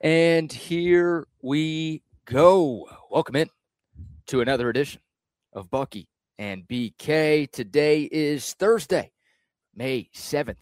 And here we go. Welcome in to another edition of Bucky and BK. Today is Thursday, May 7th,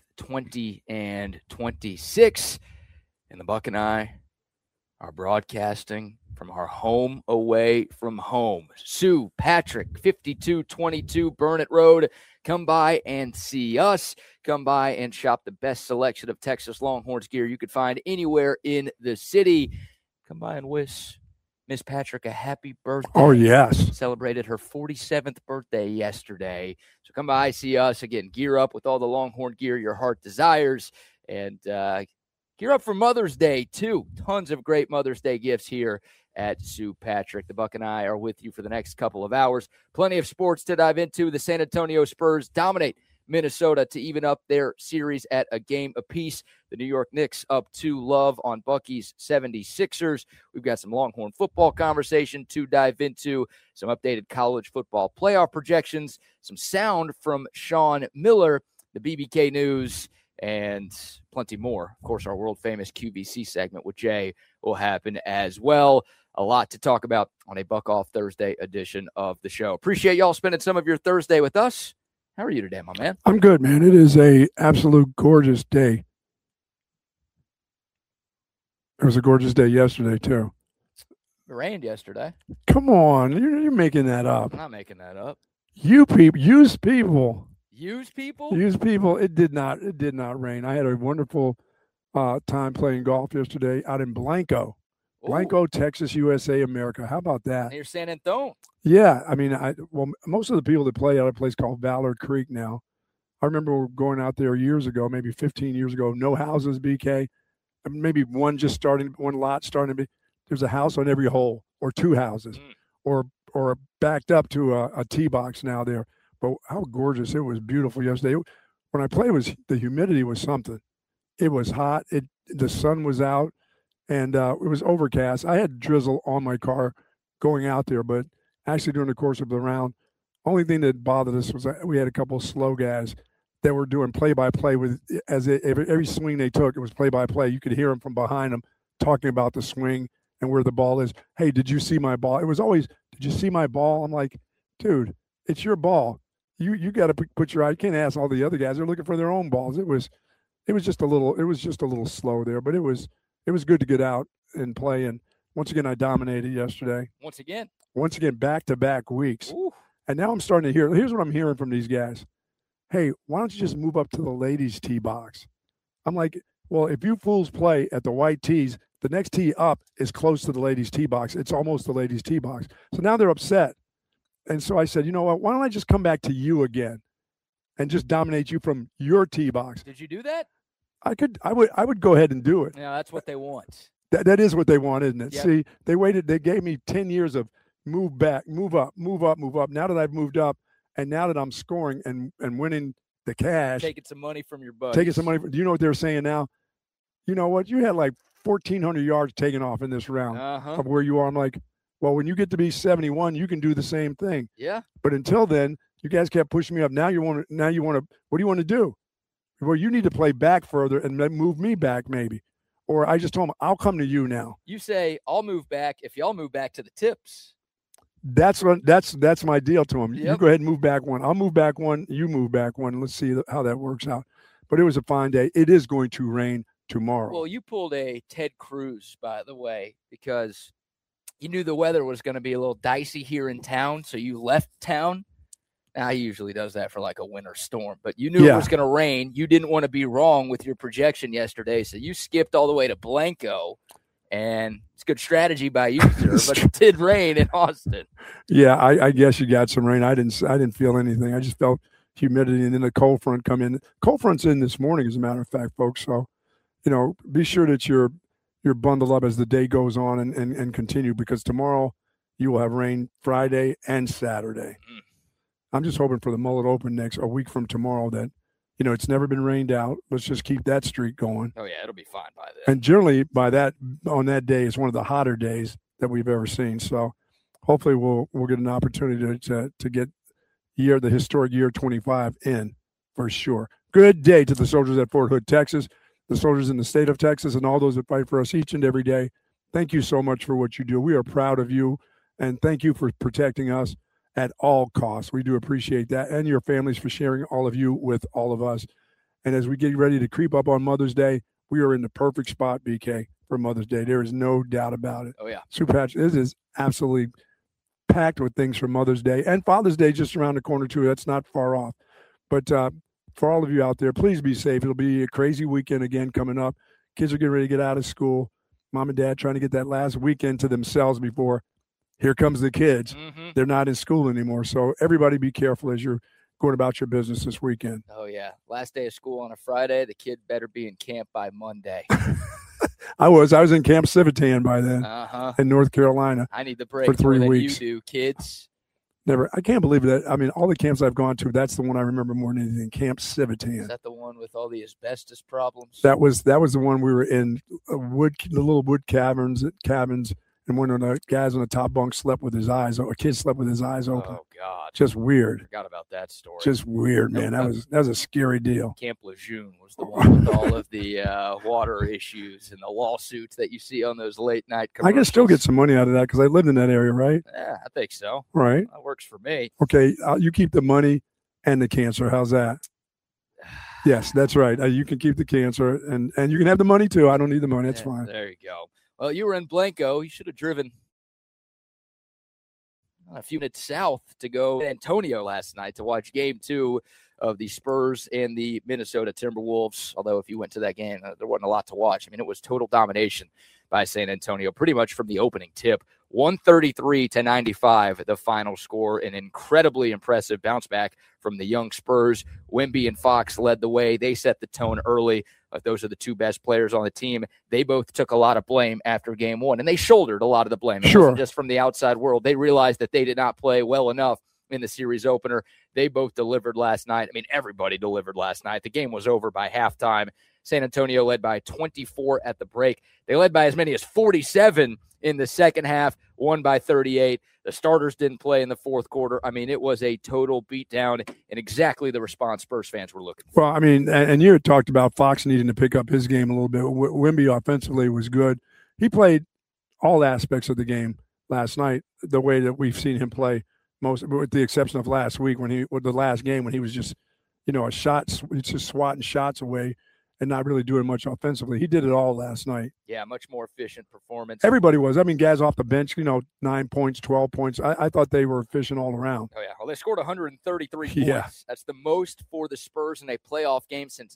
2026. And the Buck and I are broadcasting from our home away from home. Sue Patrick, 5222 Burnett Road. Come by and see us. Come by and shop the best selection of Texas Longhorns gear you could find anywhere in the city. Come by and wish Miss Patrick a happy birthday. Oh, yes. Celebrated her 47th birthday yesterday. So come by, see us. Again, gear up with all the Longhorn gear your heart desires. And gear up for Mother's Day, too. Tons of great Mother's Day gifts here at Sue Patrick. The Buck and I are with you for the next couple of hours. Plenty of sports to dive into. The San Antonio Spurs dominate Minnesota to even up their series at a game apiece. The New York Knicks up 2-0 on Bucky's 76ers. We've got some Longhorn football conversation to dive into, some updated college football playoff projections, some sound from Sean Miller, the BBK News, and plenty more. Of course, our world-famous QVC segment with Jay will happen as well. A lot to talk about on a Buck Off Thursday edition of the show. Appreciate y'all spending some of your Thursday with us. How are you today, my man? I'm good, man. It is a absolute gorgeous day. It was a gorgeous day yesterday, too. It rained yesterday. Come on. You're making that up. I'm not making that up. You people, use people. Use people? Use people. It did not rain. I had a wonderful time playing golf yesterday out in Blanco. Blanco, Texas, USA, America. How about that? Near San Antonio. Yeah. I mean, most of the people that play out of a place called Valor Creek now. I remember going out there years ago, maybe 15 years ago, no houses, BK. Maybe one lot starting. There's a house on every hole or two houses or backed up to a tee box now there. But how gorgeous. It was beautiful yesterday. When I played, the humidity was something. It was hot. The sun was out. And it was overcast. I had drizzle on my car going out there, but actually during the course of the round, only thing that bothered us was that we had a couple of slow guys that were doing play-by-play with every swing they took, it was play-by-play. You could hear them from behind them talking about the swing and where the ball is. Hey, did you see my ball? It was always, did you see my ball? I'm like, dude, it's your ball. You got to put your eye. You can't ask all the other guys. They're looking for their own balls. It was just a little slow there, but it was good to get out and play. And once again, I dominated yesterday. Once again, back-to-back weeks. Ooh. And now I'm starting to here's what I'm hearing from these guys. Hey, why don't you just move up to the ladies' tee box? I'm like, well, if you fools play at the white tees, the next tee up is close to the ladies' tee box. It's almost the ladies' tee box. So now they're upset. And so I said, you know what? Why don't I just come back to you again and just dominate you from your tee box? Did you do that? I would go ahead and do it. Yeah, that's what they want. That is what they want, isn't it? Yep. See, they gave me 10 years of move back, move up, move up, move up. Now that I've moved up and now that I'm scoring and winning the cash. Taking some money from your buddies. Taking some money. Do you know what they're saying now? You know what? You had like 1,400 yards taken off in this round of where you are. I'm like, well, when you get to be 71, you can do the same thing. Yeah. But until then, you guys kept pushing me up. Now you want to, what do you want to do? Well, you need to play back further and then move me back maybe. Or I just told them, I'll come to you now. You say, I'll move back if y'all move back to the tips. That's my deal to them. Yep. You go ahead and move back one. I'll move back one. You move back one. Let's see how that works out. But it was a fine day. It is going to rain tomorrow. Well, you pulled a Ted Cruz, by the way, because you knew the weather was going to be a little dicey here in town, so you left town. Now, he usually does that for like a winter storm, but you knew it was going to rain. You didn't want to be wrong with your projection yesterday, so you skipped all the way to Blanco, and it's good strategy by you, sir, but it did rain in Austin. Yeah, I guess you got some rain. I didn't feel anything. I just felt humidity, and then the cold front come in. Cold front's in this morning, as a matter of fact, folks, so, be sure that you're bundled up as the day goes on and continue, because tomorrow you will have rain Friday and Saturday. I'm just hoping for the Mullet Open a week from tomorrow that, it's never been rained out. Let's just keep that streak going. Oh, yeah, it'll be fine by then. And generally on that day, it's one of the hotter days that we've ever seen. So hopefully we'll get an opportunity to get the historic year 25 in for sure. Good day to the soldiers at Fort Hood, Texas. the soldiers in the state of Texas, and all those that fight for us each and every day. Thank you so much for what you do. We are proud of you, and thank you for protecting us at all costs. We do appreciate that, and your families for sharing all of you with all of us. And as we get ready to creep up on Mother's Day, we are in the perfect spot, BK, for Mother's Day. There is no doubt about it. Oh, yeah. Super Patch, this is absolutely packed with things for Mother's Day. And Father's Day just around the corner, too. That's not far off. But for all of you out there, please be safe. It'll be a crazy weekend again coming up. Kids are getting ready to get out of school. Mom and Dad trying to get that last weekend to themselves before here comes the kids. Mm-hmm. They're not in school anymore. So everybody be careful as you're going about your business this weekend. Oh, yeah. Last day of school on a Friday. The kid better be in camp by Monday. I was in Camp Civitan by then in North Carolina. I need the break for 3 more weeks. Than you do, kids. Never. I can't believe that. I mean, all the camps I've gone to, that's the one I remember more than anything. Camp Civitan. Is that the one with all the asbestos problems? That was the one we were in. The little wood cabins, and one of the guys on the top bunk slept with his eyes. A kid slept with his eyes open. Oh God! Just weird. I forgot about that story. Just weird, man. That was a scary deal. Camp Lejeune was the one with all of the water issues and the lawsuits that you see on those late night commercials. I can still get some money out of that because I lived in that area, right? Yeah, I think so. Right. That works for me. Okay, you keep the money and the cancer. How's that? Yes, that's right. You can keep the cancer and you can have the money too. I don't need the money. That's fine. There you go. Well, you were in Blanco. You should have driven a few minutes south to go to Antonio last night to watch Game 2 of the Spurs and the Minnesota Timberwolves. Although if you went to that game, there wasn't a lot to watch. I mean, it was total domination by San Antonio pretty much from the opening tip. 133-95, the final score. An incredibly impressive bounce back from the young Spurs. Wemby and Fox led the way. They set the tone early. Those are the two best players on the team. They both took a lot of blame after Game 1, and they shouldered a lot of the blame. It wasn't just from the outside world. They realized that they did not play well enough in the series opener. They both delivered last night. I mean, everybody delivered last night. The game was over by halftime. San Antonio led by 24 at the break. They led by as many as 47 in the second half, won by 38. The starters didn't play in the fourth quarter. I mean, it was a total beatdown and exactly the response Spurs fans were looking for. Well, I mean, and you had talked about Fox needing to pick up his game a little bit. Wemby offensively was good. He played all aspects of the game last night the way that we've seen him play, most with the exception of last week with the last game when he was just, just swatting shots away and not really doing much offensively. He did it all last night. Yeah, much more efficient performance. Everybody was. I mean, guys off the bench, 9 points, 12 points. I thought they were efficient all around. Oh, yeah. Well, they scored 133 points. Yeah. That's the most for the Spurs in a playoff game since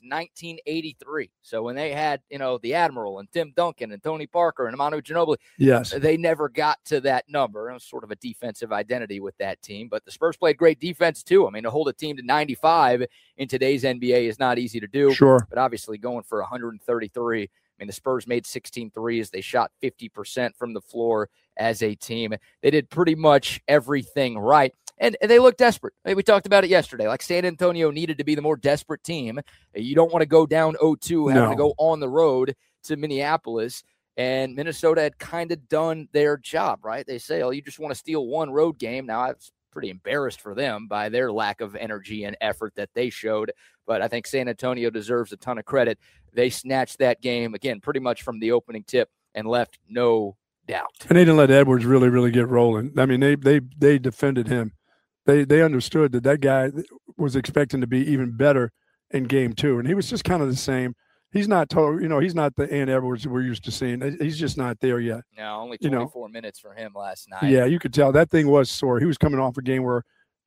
1983. So when they had, the Admiral and Tim Duncan and Tony Parker and Manu Ginobili, yes, they never got to that number. It was sort of a defensive identity with that team. But the Spurs played great defense, too. I mean, to hold a team to 95 in today's NBA is not easy to do. Sure. But obviously going for 133, I mean, the Spurs made 16 threes. They shot 50% from the floor as a team. They did pretty much everything right. And they looked desperate. I mean, we talked about it yesterday. Like San Antonio needed to be the more desperate team. You don't want to go down 0-2 having to go on the road to Minneapolis. And Minnesota had kind of done their job, right? They say, you just want to steal one road game. Now, I was pretty embarrassed for them by their lack of energy and effort that they showed. But I think San Antonio deserves a ton of credit. They snatched that game, again, pretty much from the opening tip and left no doubt. And they didn't let Edwards really, really get rolling. I mean, they defended him. They understood that guy was expecting to be even better in Game 2, and he was just kind of the same. He's not total, he's not the Ant Edwards we're used to seeing. He's just not there yet. No, only 24 minutes for him last night. Yeah, you could tell that thing was sore. He was coming off a game where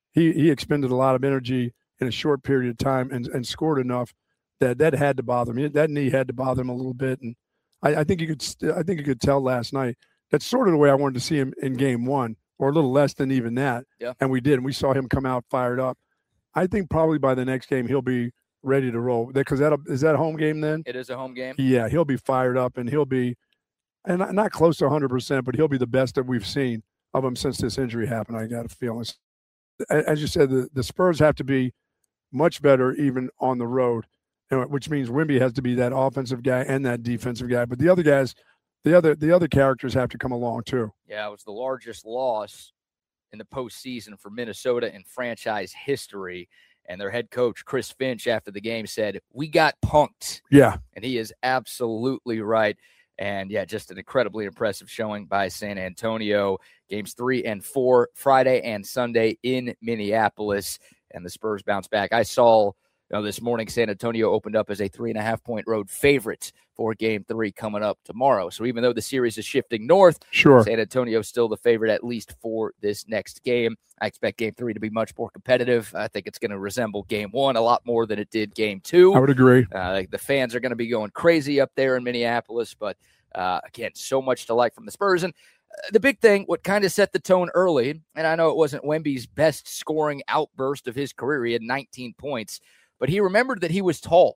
he expended a lot of energy in a short period of time and scored enough that had to bother him. That knee had to bother him a little bit, and I think you could tell last night. That's sort of the way I wanted to see him in Game 1, or a little less than even that. Yeah. And we did. And we saw him come out fired up. I think probably by the next game he'll be ready to roll. Because is that a home game then? It is a home game. Yeah, he'll be fired up, and he'll be, and not close to 100%, but he'll be the best that we've seen of him since this injury happened. I got a feeling. As you said, the Spurs have to be much better even on the road, which means Wemby has to be that offensive guy and that defensive guy. But the other guys, the other characters have to come along too. Yeah, it was the largest loss in the postseason for Minnesota in franchise history. And their head coach, Chris Finch, after the game said, "We got punked." Yeah. And he is absolutely right. And, yeah, just an incredibly impressive showing by San Antonio. Games 3 and 4, Friday and Sunday in Minneapolis. And the Spurs bounce back. I saw this morning San Antonio opened up as a 3.5-point road favorite for Game 3 coming up tomorrow. So even though the series is shifting north, sure, San Antonio is still the favorite at least for this next game. I expect Game 3 to be much more competitive. I think it's going to resemble Game 1 a lot more than it did Game 2. I would agree. The fans are going to be going crazy up there in Minneapolis, but again, so much to like from the Spurs. And the big thing, what kind of set the tone early, and I know it wasn't Wemby's best scoring outburst of his career. He had 19 points, but he remembered that he was tall.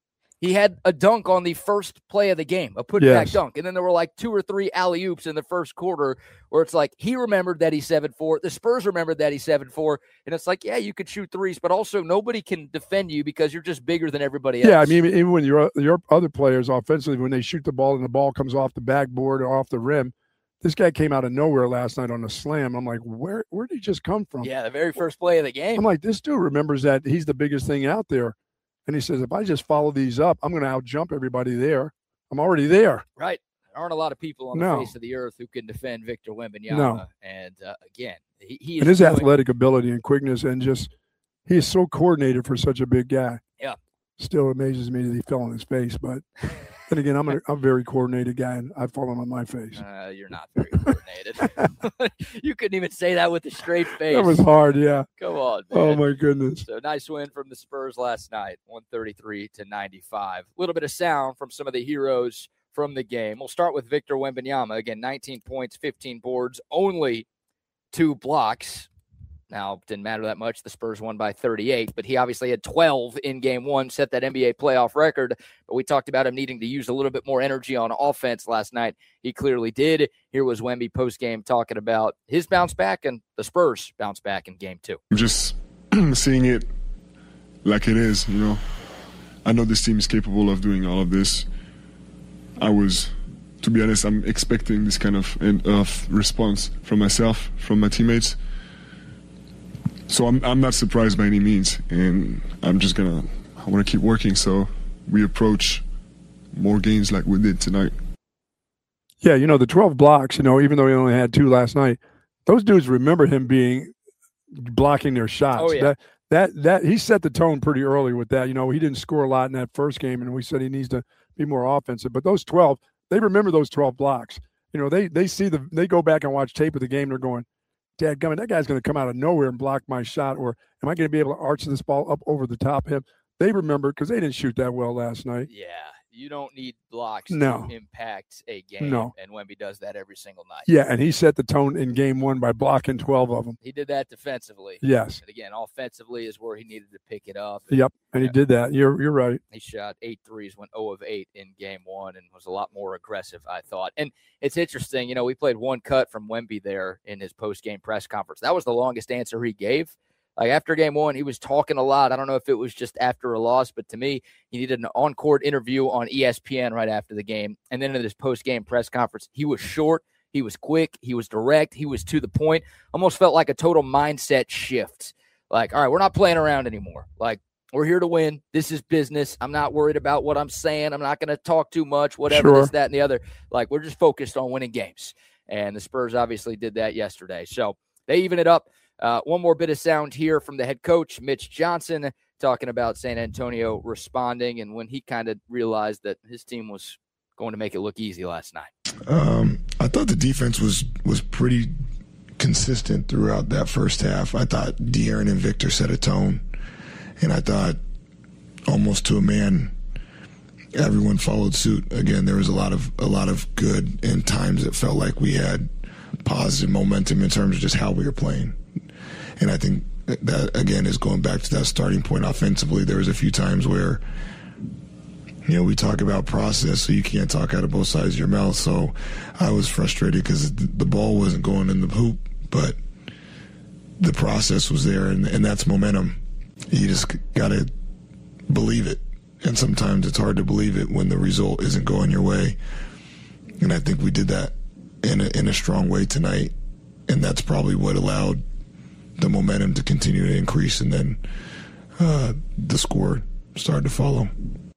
He had a dunk on the first play of the game, a putback dunk. And then there were like 2 or 3 alley-oops in the first quarter where it's like he remembered that he's 7'4". The Spurs remembered that he's 7'4". And it's like, yeah, you could shoot threes, but also nobody can defend you because you're just bigger than everybody else. Yeah, I mean, even when your other players offensively, when they shoot the ball and the ball comes off the backboard or off the rim, this guy came out of nowhere last night on a slam. I'm like, where did he just come from? Yeah, the very first play of the game. I'm like, this dude remembers that he's the biggest thing out there. And he says, if I just follow these up, I'm going to out-jump everybody there. I'm already there. Right. There aren't a lot of people on the face of the earth who can defend Victor Wembanyama. No. And, again, he is and his athletic ability and quickness and just he is so coordinated for such a big guy. Yeah. Still amazes me that he fell on his face. But then again, I'm a very coordinated guy, and I've fallen on my face. You're not very coordinated. You couldn't even say that with a straight face. That was hard, yeah. Come on, man. Oh, my goodness. So nice win from the Spurs last night, 133-95. A little bit of sound from some of the heroes from the game. We'll start with Victor Wembanyama. Again, 19 points, 15 boards, only 2 blocks. Now, didn't matter that much. The Spurs won by 38, but he obviously had 12 in Game 1, set that NBA playoff record. But we talked about him needing to use a little bit more energy on offense last night. He clearly did. Here was Wemby postgame talking about his bounce back and the Spurs bounce back in Game 2. Just seeing it like it is, I know this team is capable of doing all of this. To be honest, I'm expecting this kind of response from myself, from my teammates. So I'm not surprised by any means, and I want to keep working so we approach more games like we did tonight. Yeah, the 12 blocks, even though he only had 2 last night, those dudes remember him blocking their shots. Oh, yeah. That he set the tone pretty early with that. He didn't score a lot in that first game, and we said he needs to be more offensive. But those 12, they remember those 12 blocks. They go back and watch tape of the game. They're going, dadgummit, that guy's going to come out of nowhere and block my shot, or am I going to be able to arch this ball up over the top of him? They remember because they didn't shoot that well last night. Yeah, you don't need blocks to impact a game, and Wemby does that every single night. Yeah, and he set the tone in Game 1 by blocking 12 of them. He did that defensively. Yes. And again, offensively is where he needed to pick it up. Yep, and he did that. You're right. He shot 8 threes, went 0 of 8 in Game 1, and was a lot more aggressive, I thought. And it's interesting, we played one cut from Wemby there in his post-game press conference. That was the longest answer he gave. Like after Game 1, he was talking a lot. I don't know if it was just after a loss, but to me, he needed an on-court interview on ESPN right after the game. And then in his post-game press conference, he was short, he was quick, he was direct, he was to the point. Almost felt like a total mindset shift. Like, all right, we're not playing around anymore. Like, we're here to win. This is business. I'm not worried about what I'm saying. I'm not going to talk too much, whatever, this, that, and the other. Like, we're just focused on winning games. And the Spurs obviously did that yesterday. So they even it up. One more bit of sound here from the head coach, Mitch Johnson, talking about San Antonio responding and when he kind of realized that his team was going to make it look easy last night. I thought the defense was pretty consistent throughout that first half. I thought De'Aaron and Victor set a tone, and I thought almost to a man everyone followed suit. Again, there was a lot of good, and times it felt like we had positive momentum in terms of just how we were playing. And I think that, again, is going back to that starting point offensively. There was a few times where, we talk about process, so you can't talk out of both sides of your mouth. So I was frustrated because the ball wasn't going in the hoop, but the process was there, and that's momentum. You just got to believe it. And sometimes it's hard to believe it when the result isn't going your way. And I think we did that in a strong way tonight, and that's probably what allowed the momentum to continue to increase. And then the score started to follow.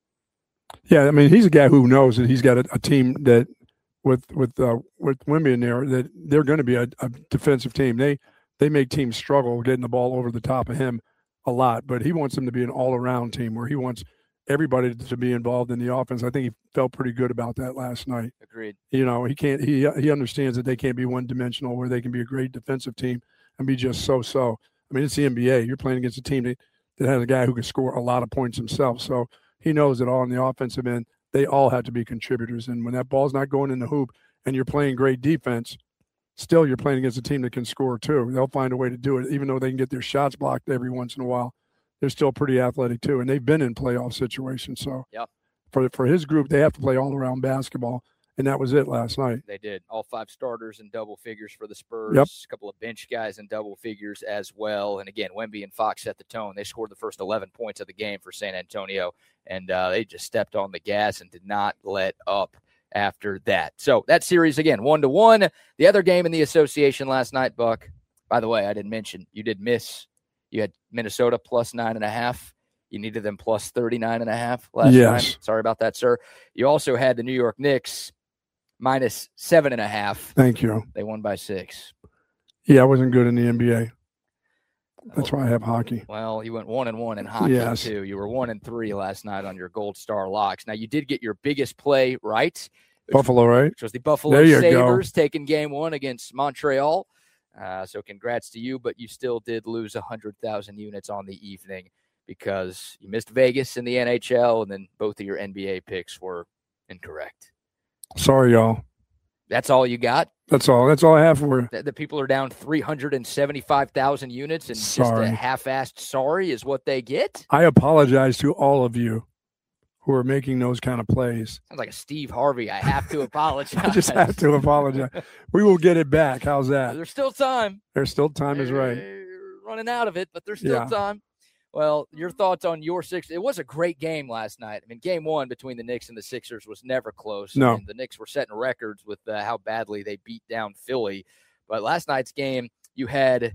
Yeah, I mean, he's a guy who knows that he's got a team that with Wemby in there, that they're going to be a defensive team. They make teams struggle getting the ball over the top of him a lot, but he wants them to be an all-around team where he wants everybody to be involved in the offense. I think he felt pretty good about that last night. Agreed. You know, he understands that they can't be one-dimensional, where they can be a great defensive team and be just so-so. I mean, it's the NBA. You're playing against a team that has a guy who can score a lot of points himself. So he knows that all on the offensive end, they all have to be contributors. And when that ball's not going in the hoop and you're playing great defense, still you're playing against a team that can score too. They'll find a way to do it, even though they can get their shots blocked every once in a while. They're still pretty athletic too, and they've been in playoff situations. So yep. For his group, they have to play all-around basketball, and that was it last night. They did. All 5 starters in double figures for the Spurs. Yep. A couple of bench guys in double figures as well. And again, Wemby and Fox set the tone. They scored the first 11 points of the game for San Antonio, and they just stepped on the gas and did not let up after that. So that series, again, 1-1. The other game in the association last night, Buck, by the way, I didn't mention, you did miss. You had Minnesota plus 9.5. You needed them plus 39.5 last night. Sorry about that, sir. You also had the New York Knicks minus 7.5. Thank you. They won by 6. Yeah, I wasn't good in the NBA. That's why I have hockey. Well, you went 1-1 in hockey too. You were 1-3 last night on your Gold Star locks. Now you did get your biggest play right. Buffalo, right? Which was the Buffalo Sabres taking game 1 against Montreal. So congrats to you, but you still did lose 100,000 units on the evening because you missed Vegas in the NHL, and then both of your NBA picks were incorrect. Sorry, y'all. That's all you got? That's all I have for you. The people are down 375,000 units, and just a half-assed sorry is what they get? I apologize to all of you who are making those kind of plays. Sounds like a Steve Harvey. I have to apologize. I just have to apologize. We will get it back. How's that? There's still time. There's still time is right. Running out of it, but there's still time. Well, your thoughts on your Sixers? It was a great game last night. I mean, game 1 between the Knicks and the Sixers was never close. No. I mean, the Knicks were setting records with how badly they beat down Philly. But last night's game, you had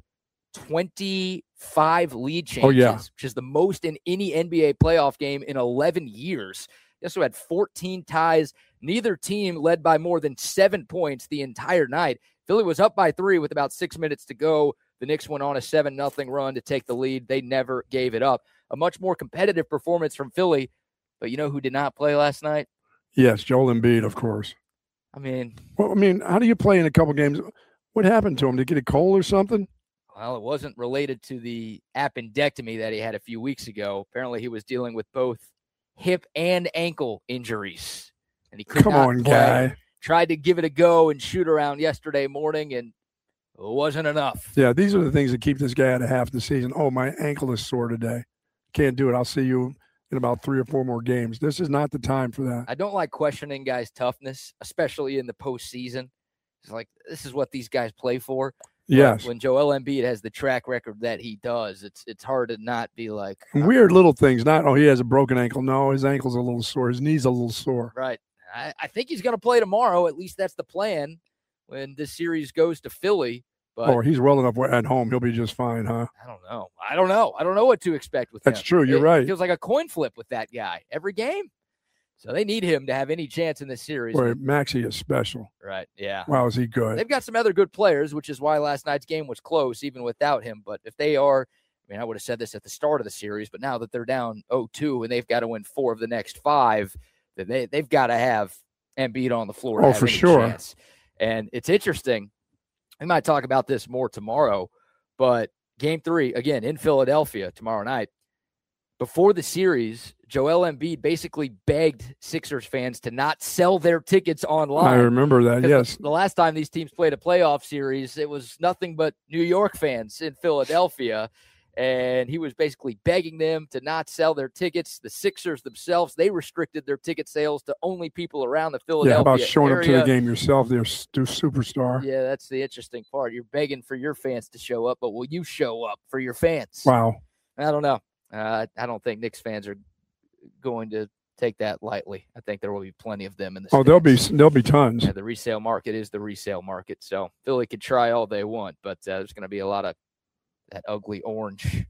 25 lead changes, which is the most in any NBA playoff game in 11 years. You also had 14 ties. Neither team led by more than 7 points the entire night. Philly was up by 3 with about 6 minutes to go. The Knicks went on a 7-0 run to take the lead. They never gave it up. A much more competitive performance from Philly. But you know who did not play last night? Yes, Joel Embiid, of course. I mean, how do you play in a couple games? What happened to him? Did he get a cold or something? Well, it wasn't related to the appendectomy that he had a few weeks ago. Apparently, he was dealing with both hip and ankle injuries. And he could not play. Guy. Tried to give it a go and shoot around yesterday morning, and it wasn't enough. Yeah, these are the things that keep this guy out of half the season. Oh, my ankle is sore today. Can't do it. I'll see you in about 3 or 4 more games. This is not the time for that. I don't like questioning guys' toughness, especially in the postseason. It's like, this is what these guys play for. Yes. But when Joel Embiid has the track record that he does, it's hard to not be like. Weird little things. Not, he has a broken ankle. No, his ankle's a little sore. His knee's a little sore. Right. I think he's going to play tomorrow. At least that's the plan when this series goes to Philly. But he's well enough at home. He'll be just fine, huh? I don't know. I don't know what to expect with him. That's true. You're right. It feels like a coin flip with that guy every game. So they need him to have any chance in this series. Boy, Maxey is special. Right, yeah. Wow, is he good. They've got some other good players, which is why last night's game was close, even without him. But if they are, I would have said this at the start of the series, but now that they're down 0-2 and they've got to win 4 of the next 5, then they've got to have Embiid on the floor. Oh, for sure. Chance. And it's interesting. We might talk about this more tomorrow, but game 3, again, in Philadelphia tomorrow night. Before the series, Joel Embiid basically begged Sixers fans to not sell their tickets online. I remember that, yes. The last time these teams played a playoff series, it was nothing but New York fans in Philadelphia, and he was basically begging them to not sell their tickets. The Sixers themselves, they restricted their ticket sales to only people around the Philadelphia area. Yeah, how about showing up to the game yourself? They're superstar. Yeah, that's the interesting part. You're begging for your fans to show up, but will you show up for your fans? Wow. I don't know. I don't think Knicks fans are going to take that lightly. I think there will be plenty of them in the stands. There'll be tons. Yeah, the resale market is the resale market. So Philly could try all they want, but there's going to be a lot of that ugly orange.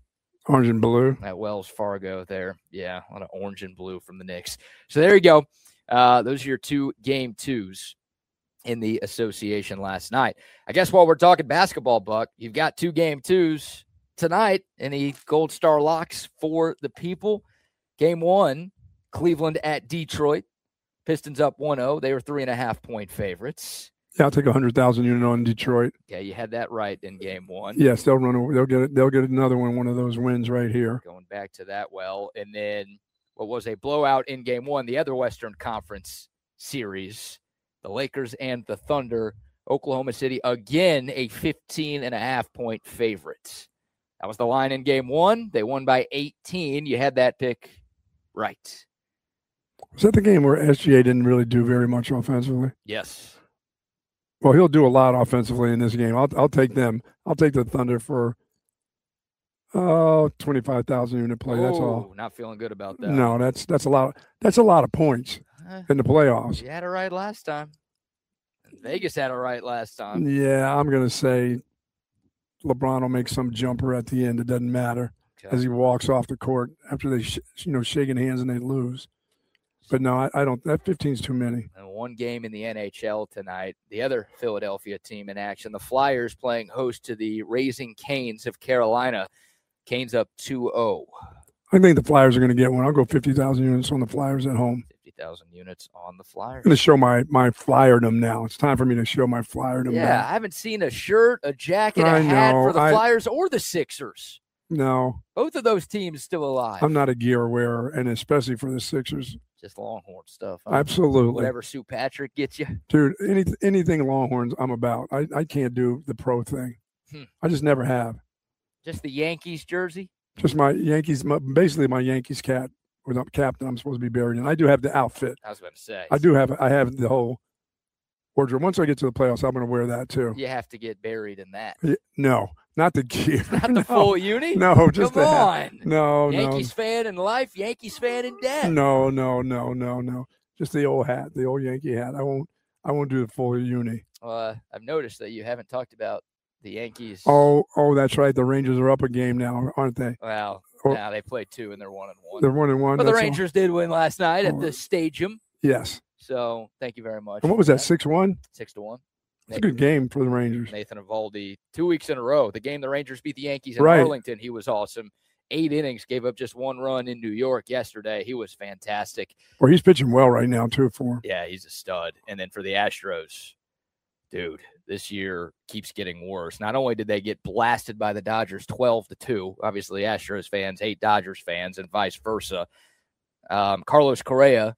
Orange and blue. At Wells Fargo there. Yeah, a lot of orange and blue from the Knicks. So there you go. Those are your 2 game 2s in the association last night. I guess while we're talking basketball, Buck, you've got 2 game 2s tonight. Any Gold Star locks for the people? Game 1, Cleveland at Detroit. Pistons up 1-0. They were 3.5-point favorites. Yeah, I'll take 100,000 unit on Detroit. Yeah, you had that right in game 1. Yes, they'll run over. They'll get another one of those wins right here. Going back to that well. And then what was a blowout in game 1, the other Western Conference series, the Lakers and the Thunder. Oklahoma City, again, a 15.5-point favorite. That was the line in game 1. They won by 18. You had that pick right. Was that the game where SGA didn't really do very much offensively? Yes. Well, he'll do a lot offensively in this game. I'll take them. I'll take the Thunder for 25,000 unit play. That's all. Not feeling good about that. No, that's a lot. That's a lot of points in the playoffs. You had it right last time. Vegas had it right last time. Yeah, I'm gonna say LeBron will make some jumper at the end. It doesn't matter as he walks off the court after they shaking hands and they lose. But no, I don't. That 15 is too many. And 1 game in the NHL tonight. The other Philadelphia team in action, the Flyers playing host to the Raising Canes of Carolina. Canes up 2-0. I think the Flyers are going to get one. I'll go 50,000 units on the Flyers at home. 50,000 units on the Flyers. I'm going to show my Flyerdom now. It's time for me to show my Flyerdom. Yeah, now. I haven't seen a shirt, a jacket, a hat for the Flyers or the Sixers. No. Both of those teams still alive. I'm not a gear wearer, and especially for the Sixers. Just Longhorn stuff. Huh? Absolutely. Whatever Sue Patrick gets you. Dude, anything Longhorns I'm about. I can't do the pro thing. I just never have. Just the Yankees jersey? Just my Yankees, basically my Yankees cap that I'm supposed to be buried in. I do have the outfit. I was going to say. I have the whole wardrobe. Once I get to the playoffs, I'm going to wear that too. You have to get buried in that. No, not the gear. Not the full uni? No, just Come on. No, Yankees fan in life, Yankees fan in death. No. Just the old hat, the old Yankee hat. I won't do the full uni. I've noticed that you haven't talked about the Yankees. Oh, that's right. The Rangers are up a game now, aren't they? Well, now they played 2 and they're 1-1. They're 1-1. But the Rangers did win last night at the Stadium. Yes. So thank you very much. And what was that? 6-1. 6-1. It's a good game for the Rangers. Nathan Eovaldi, 2 weeks in a row. The game the Rangers beat the Yankees in Arlington, he was awesome. 8 innings, gave up just 1 run in New York yesterday. He was fantastic. Well, he's pitching well right now too for him. Yeah, he's a stud. And then for the Astros, dude, this year keeps getting worse. Not only did they get blasted by the Dodgers 12-2, obviously Astros fans hate Dodgers fans and vice versa. Carlos Correa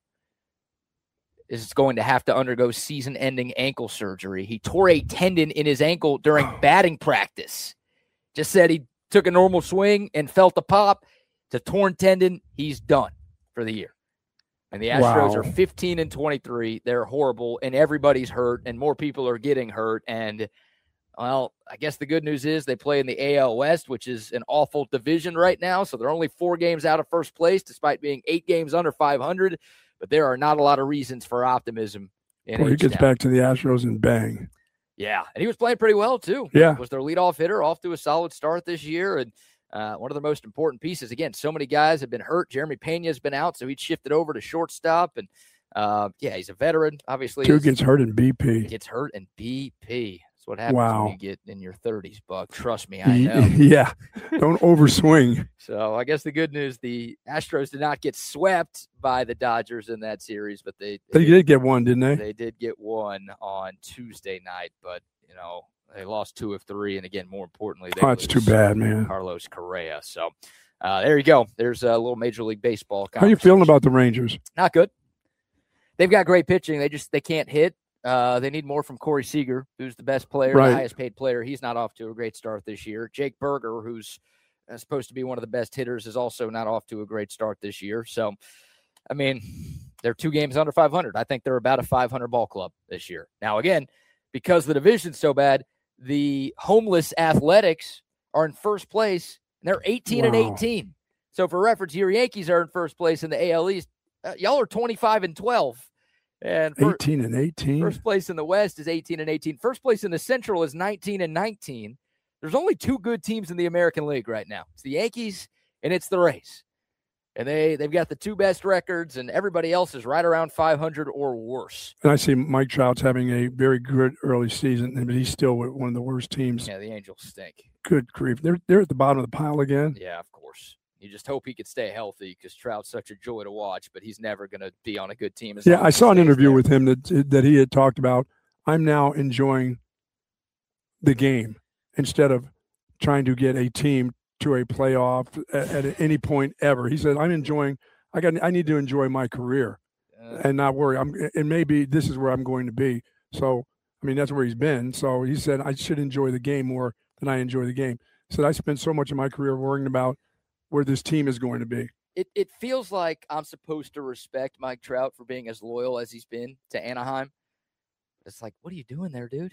is going to have to undergo season-ending ankle surgery. He tore a tendon in his ankle during batting practice. Just said he took a normal swing and felt a pop. It's a torn tendon. He's done for the year. And the Astros are 15-23. They're horrible, and everybody's hurt, and more people are getting hurt. And, well, I guess the good news is they play in the AL West, which is an awful division right now. So they're only 4 games out of first place, despite being 8 games under 500. But there are not a lot of reasons for optimism. He gets back to the Astros and bang. Yeah, and he was playing pretty well, too. Yeah. Was their leadoff hitter, off to a solid start this year. And one of the most important pieces, again, so many guys have been hurt. Jeremy Pena's been out, so he's shifted over to shortstop. And, he's a veteran, obviously. Dude gets hurt in BP. Gets hurt in BP. That's what happens when you get in your 30s, Buck. Trust me, I know. Yeah, don't overswing. So I guess the good news, the Astros did not get swept by the Dodgers in that series, but they did get one, didn't they? They did get one on Tuesday night, but, they lost 2 of 3, and again, more importantly, they it's too bad, man. Carlos Correa. So there you go. There's a little Major League Baseball. How are you feeling about the Rangers? Not good. They've got great pitching. They can't hit. They need more from Corey Seager, who's the best player, the highest paid player. He's not off to a great start this year. Jake Berger, who's supposed to be one of the best hitters, is also not off to a great start this year. So, I mean, they're 2 games under 500. I think they're about a 500 ball club this year. Now, again, because the division's so bad, the homeless Athletics are in first place, and they're 18-18. So, for reference, your Yankees are in first place in the AL East. Y'all are 25-12. And 18-18. First place in the West is 18-18. First place in the Central is 19-19. There's only 2 good teams in the American League right now. It's the Yankees and it's the Rays. And they've got the two best records, and everybody else is right around 500 or worse. And I see Mike Trout's having a very good early season, but he's still with one of the worst teams. Yeah, the Angels stink. Good grief. They're at the bottom of the pile again. Yeah, of course. You just hope he could stay healthy because Trout's such a joy to watch, but he's never going to be on a good team. Yeah, I saw an interview with him that he had talked about, I'm now enjoying the game instead of trying to get a team to a playoff at any point ever. He said, I need to enjoy my career and not worry. And maybe this is where I'm going to be. So, I mean, that's where he's been. So he said, I should enjoy the game more than I enjoy the game. He said, I spent so much of my career worrying about where this team is going to be. It feels like I'm supposed to respect Mike Trout for being as loyal as he's been to Anaheim. It's like, what are you doing there, dude?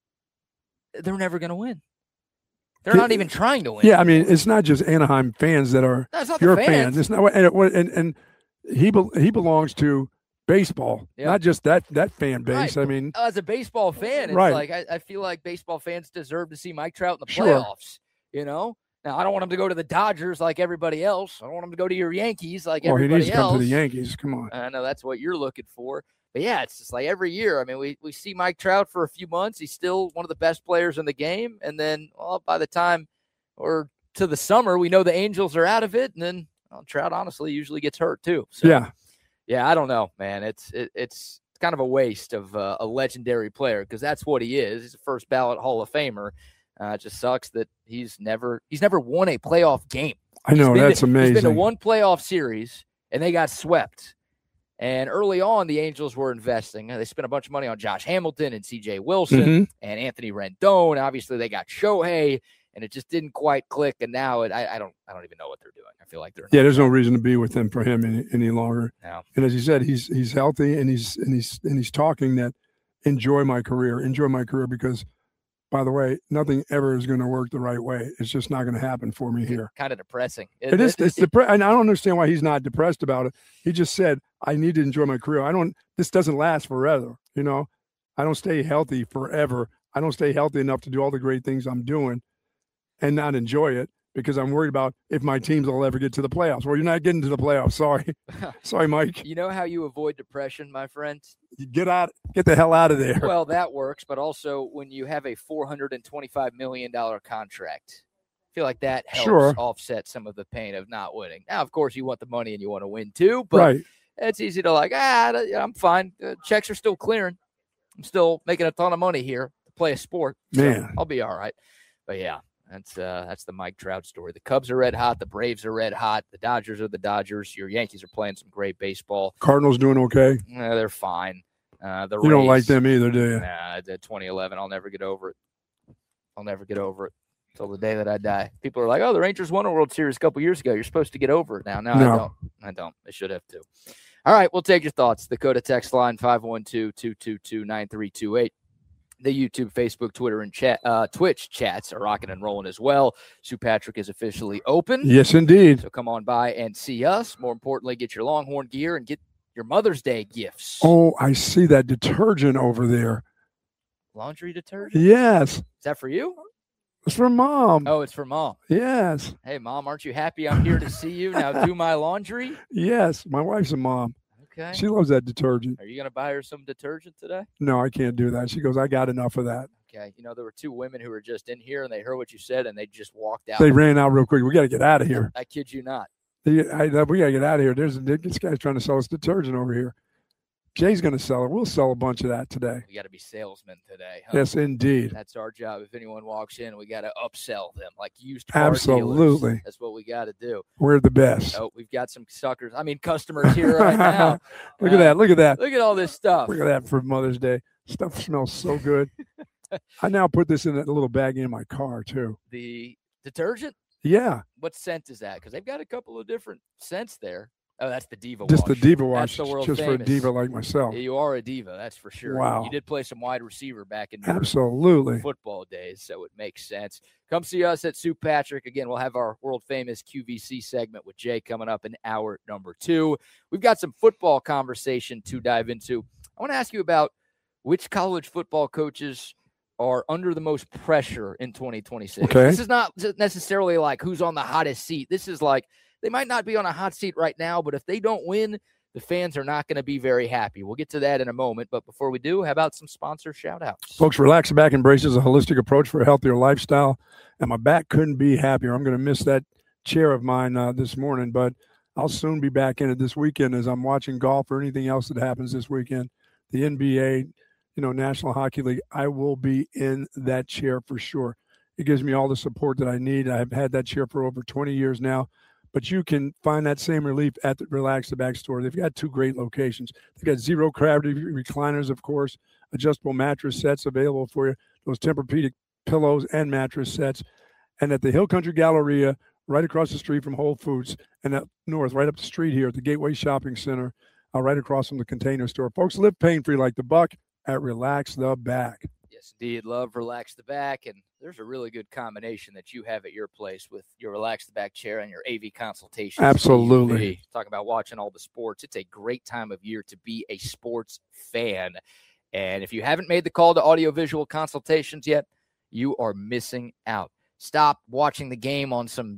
They're never going to win. They're not even trying to win. Yeah, I mean, it's not just Anaheim fans that are your fans. It's not, and he belongs to baseball, not just that fan base. Right. I mean, as a baseball fan, it's like I feel like baseball fans deserve to see Mike Trout in the playoffs. You know, now I don't want him to go to the Dodgers like everybody else. I don't want him to go to your Yankees like everybody else. He needs to come to the Yankees. Come on. I know that's what you're looking for. But, yeah, it's just like every year. I mean, we see Mike Trout for a few months. He's still one of the best players in the game. And then, by the time or to the summer, we know the Angels are out of it. And then Trout, honestly, usually gets hurt too. So, yeah, I don't know, man. It's kind of a waste of a legendary player because that's what he is. He's a first ballot Hall of Famer. It just sucks that he's never won a playoff game. I know, that's amazing. He's been to one playoff series, and they got swept. And early on, the Angels were investing. They spent a bunch of money on Josh Hamilton and C.J. Wilson and Anthony Rendon. Obviously, they got Shohei, and it just didn't quite click. And now I don't even know what they're doing. I feel like they're there's no reason to be with him for him any longer. No. And as you said, he's healthy, and he's talking that enjoy my career because, by the way, nothing ever is going to work the right way. It's just not going to happen for me here. Kind of depressing. It is. It's depressing. And I don't understand why he's not depressed about it. He just said, I need to enjoy my career. This doesn't last forever. You know, I don't stay healthy forever. I don't stay healthy enough to do all the great things I'm doing and not enjoy it because I'm worried about if my teams will ever get to the playoffs. Well, you're not getting to the playoffs. Sorry. Sorry, Mike. You know how you avoid depression, my friend? You get the hell out of there. Well, that works, but also when you have a $425 million contract, I feel like that helps offset some of the pain of not winning. Now, of course, you want the money and you want to win too, but it's easy to I'm fine. Checks are still clearing. I'm still making a ton of money here to play a sport. Man. So I'll be all right. But yeah, that's the Mike Trout story. The Cubs are red hot. The Braves are red hot. The Dodgers are the Dodgers. Your Yankees are playing some great baseball. Cardinals doing okay? They're fine. The you don't like them either, do you? Nah, 2011. I'll never get over it. Until the day that I die. People are like, oh, the Rangers won a World Series a couple years ago. You're supposed to get over it now. No, I don't. They should have to. All right, we'll take your thoughts. The Coda text line 512-222-9328. The YouTube, Facebook, Twitter, and Twitch chats are rocking and rolling as well. Sue Patrick is officially open. Yes, indeed. So come on by and see us. More importantly, get your Longhorn gear and get your Mother's Day gifts. Oh, I see that detergent over there. Laundry detergent? Yes. Is that for you? It's for Mom. Oh, it's for Mom. Yes. Hey, Mom, aren't you happy I'm here to see you? Now do my laundry? Yes. My wife's a mom. Okay. She loves that detergent. Are you going to buy her some detergent today? No, I can't do that. She goes, I got enough of that. Okay. You know, there were two women who were just in here, and they heard what you said, and they just walked out. They ran out real quick. We got to get out of here. I kid you not. We got to get out of here. This guy's trying to sell us detergent over here. Jay's going to sell it. We'll sell a bunch of that today. We got to be salesmen today. Huh? Yes, indeed. That's our job. If anyone walks in, we got to upsell them like used car Absolutely. dealers. That's what we got to do. We're the best. Oh, we've got some suckers. I mean, customers here right now. Look at that. Look at that. Look at all this stuff. Look at that for Mother's Day. Stuff smells so good. I now put this in a little bag in my car, too. The detergent? Yeah. What scent is that? Because they've got a couple of different scents there. Oh, that's the Diva Wash. Just the Diva Wash. That's the world just famous. for a diva like myself. Yeah, you are a diva, that's for sure. Wow. You did play some wide receiver back in your Absolutely. football days, so it makes sense. Come see us at Sue Patrick. Again, we'll have our world famous QVC segment with Jay coming up in hour number 2. We've got some football conversation to dive into. I want to ask you about which college football coaches are under the most pressure in 2026. Okay. This is not necessarily like who's on the hottest seat. This is like they might not be on a hot seat right now, but if they don't win, the fans are not going to be very happy. We'll get to that in a moment. But before we do, how about some sponsor shout-outs? Folks, Relax the Back embraces a holistic approach for a healthier lifestyle, and my back couldn't be happier. I'm going to miss that chair of mine this morning, but I'll soon be back in it this weekend as I'm watching golf or anything else that happens this weekend. The NBA, National Hockey League, I will be in that chair for sure. It gives me all the support that I need. I've had that chair for over 20 years now, but you can find that same relief at the Relax the Back store. They've got 2 great locations. They've got zero gravity recliners, of course, adjustable mattress sets available for you, those Tempur-Pedic pillows and mattress sets. And at the Hill Country Galleria, right across the street from Whole Foods, and up north, right up the street here at the Gateway Shopping Center, right across from the Container Store. Folks, live pain-free like the Buck at Relax the Back. Yes, indeed. Love Relax the Back. And there's a really good combination that you have at your place with your Relax the Back chair and your AV consultation. Absolutely. Talking about watching all the sports. It's a great time of year to be a sports fan. And if you haven't made the call to audiovisual consultations yet, you are missing out. Stop watching the game on some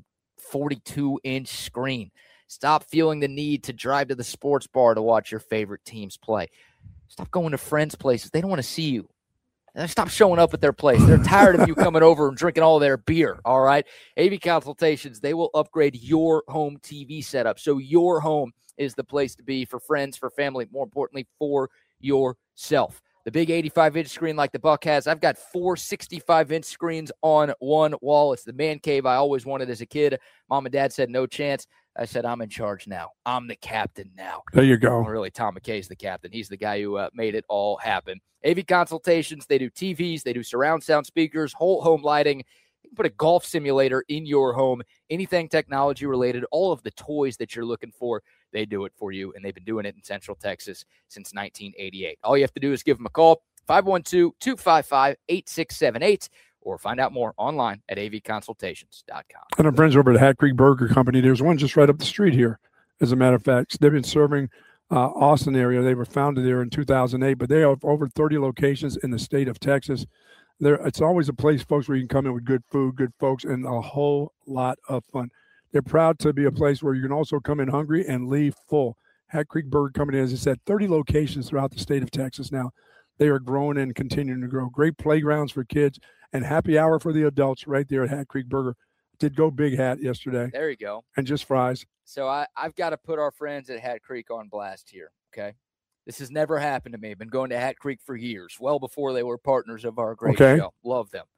42-inch screen. Stop feeling the need to drive to the sports bar to watch your favorite teams play. Stop going to friends' places. They don't want to see you. Stop showing up at their place. They're tired of you coming over and drinking all their beer, all right? AV Consultations, they will upgrade your home TV setup. So your home is the place to be for friends, for family, more importantly, for yourself. The big 85-inch screen like the Buck has, I've got 4 65-inch screens on one wall. It's the man cave I always wanted as a kid. Mom and Dad said no chance. I said, I'm in charge now. I'm the captain now. There you go. Well, really, Tom McKay's the captain. He's the guy who made it all happen. AV Consultations, they do TVs, they do surround sound speakers, whole home lighting. You can put a golf simulator in your home, anything technology related, all of the toys that you're looking for, they do it for you, and they've been doing it in Central Texas since 1988. All you have to do is give them a call, 512-255-8678, or find out more online at avconsultations.com. And our friends over at Hat Creek Burger Company, there's one just right up the street here, as a matter of fact. They've been serving Austin area. They were founded there in 2008, but they have over 30 locations in the state of Texas. It's always a place, folks, where you can come in with good food, good folks, and a whole lot of fun. They're proud to be a place where you can also come in hungry and leave full. Hat Creek Burger Company, as I said, 30 locations throughout the state of Texas now. They are growing and continuing to grow. Great playgrounds for kids and happy hour for the adults right there at Hat Creek Burger. Did go big hat yesterday. There you go. And just fries. So I've got to put our friends at Hat Creek on blast here, okay? This has never happened to me. I've been going to Hat Creek for years, well before they were partners of our great show. Love them.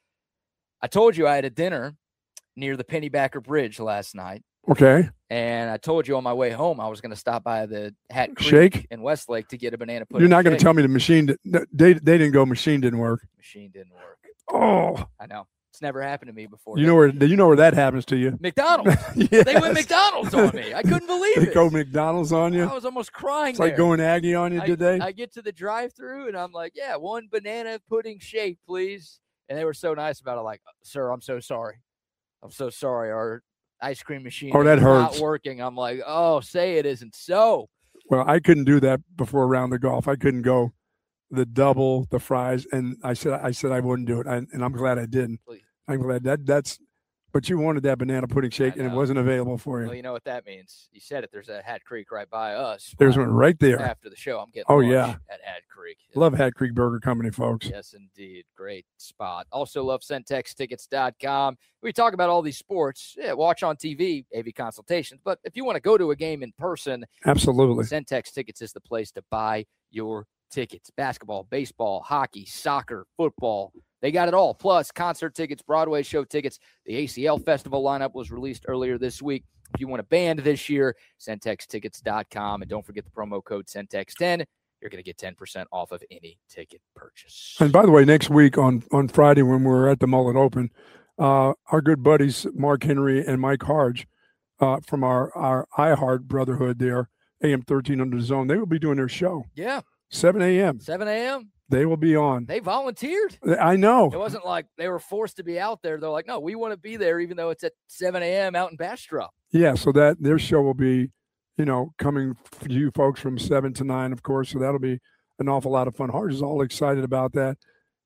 I told you I had a dinner near the Pennybacker Bridge last night. Okay. And I told you on my way home I was going to stop by the Hat Creek Shake in Westlake to get a banana pudding. You're not going to tell me the machine they didn't go. Machine didn't work. Machine didn't work. Oh, I know. It's never happened to me before. You know where that happens to you? McDonald's. Yes. They went McDonald's on me. I couldn't believe it. They go McDonald's on you? I was almost crying. It's like going Aggie on you, did they? I get to the drive-thru and I'm like, yeah, 1 banana pudding shake, please. And they were so nice about it. Like, sir, I'm so sorry. I'm so sorry. Our ice cream machine that is hurts. not working. I'm like, oh, say it isn't so. Well, I couldn't do that before a round of golf. I couldn't go the double, the fries, and I said I wouldn't do it, and I'm glad I didn't. Please. I'm glad that's. But you wanted that banana pudding shake, and it wasn't available for you. Well, you know what that means. You said it. There's a Hat Creek right by us. There's one right there. After the show, I'm getting lunch at Hat Creek. Love Hat Creek Burger Company, folks. Yes, indeed. Great spot. Also love CentexTickets.com. We talk about all these sports. Yeah, watch on TV, AV consultations. But if you want to go to a game in person, absolutely, Centex Tickets is the place to buy your tickets. Basketball, baseball, hockey, soccer, football. They got it all. Plus, concert tickets, Broadway show tickets. The ACL Festival lineup was released earlier this week. If you want a band this year, CentexTickets.com. And don't forget the promo code CENTEX10. You're going to get 10% off of any ticket purchase. And by the way, next week on Friday when we're at the Mullet Open, our good buddies Mark Henry and Mike Harge from our iHeart Brotherhood there, AM 1300 Zone, they will be doing their show. Yeah. 7 a.m. 7 a.m.? They will be on. They volunteered. I know. It wasn't like they were forced to be out there. They're like, no, we want to be there even though it's at 7 a.m. out in Bastrop. Yeah, so that their show will be, coming for you folks from 7 to 9, of course. So that'll be an awful lot of fun. Harge is all excited about that.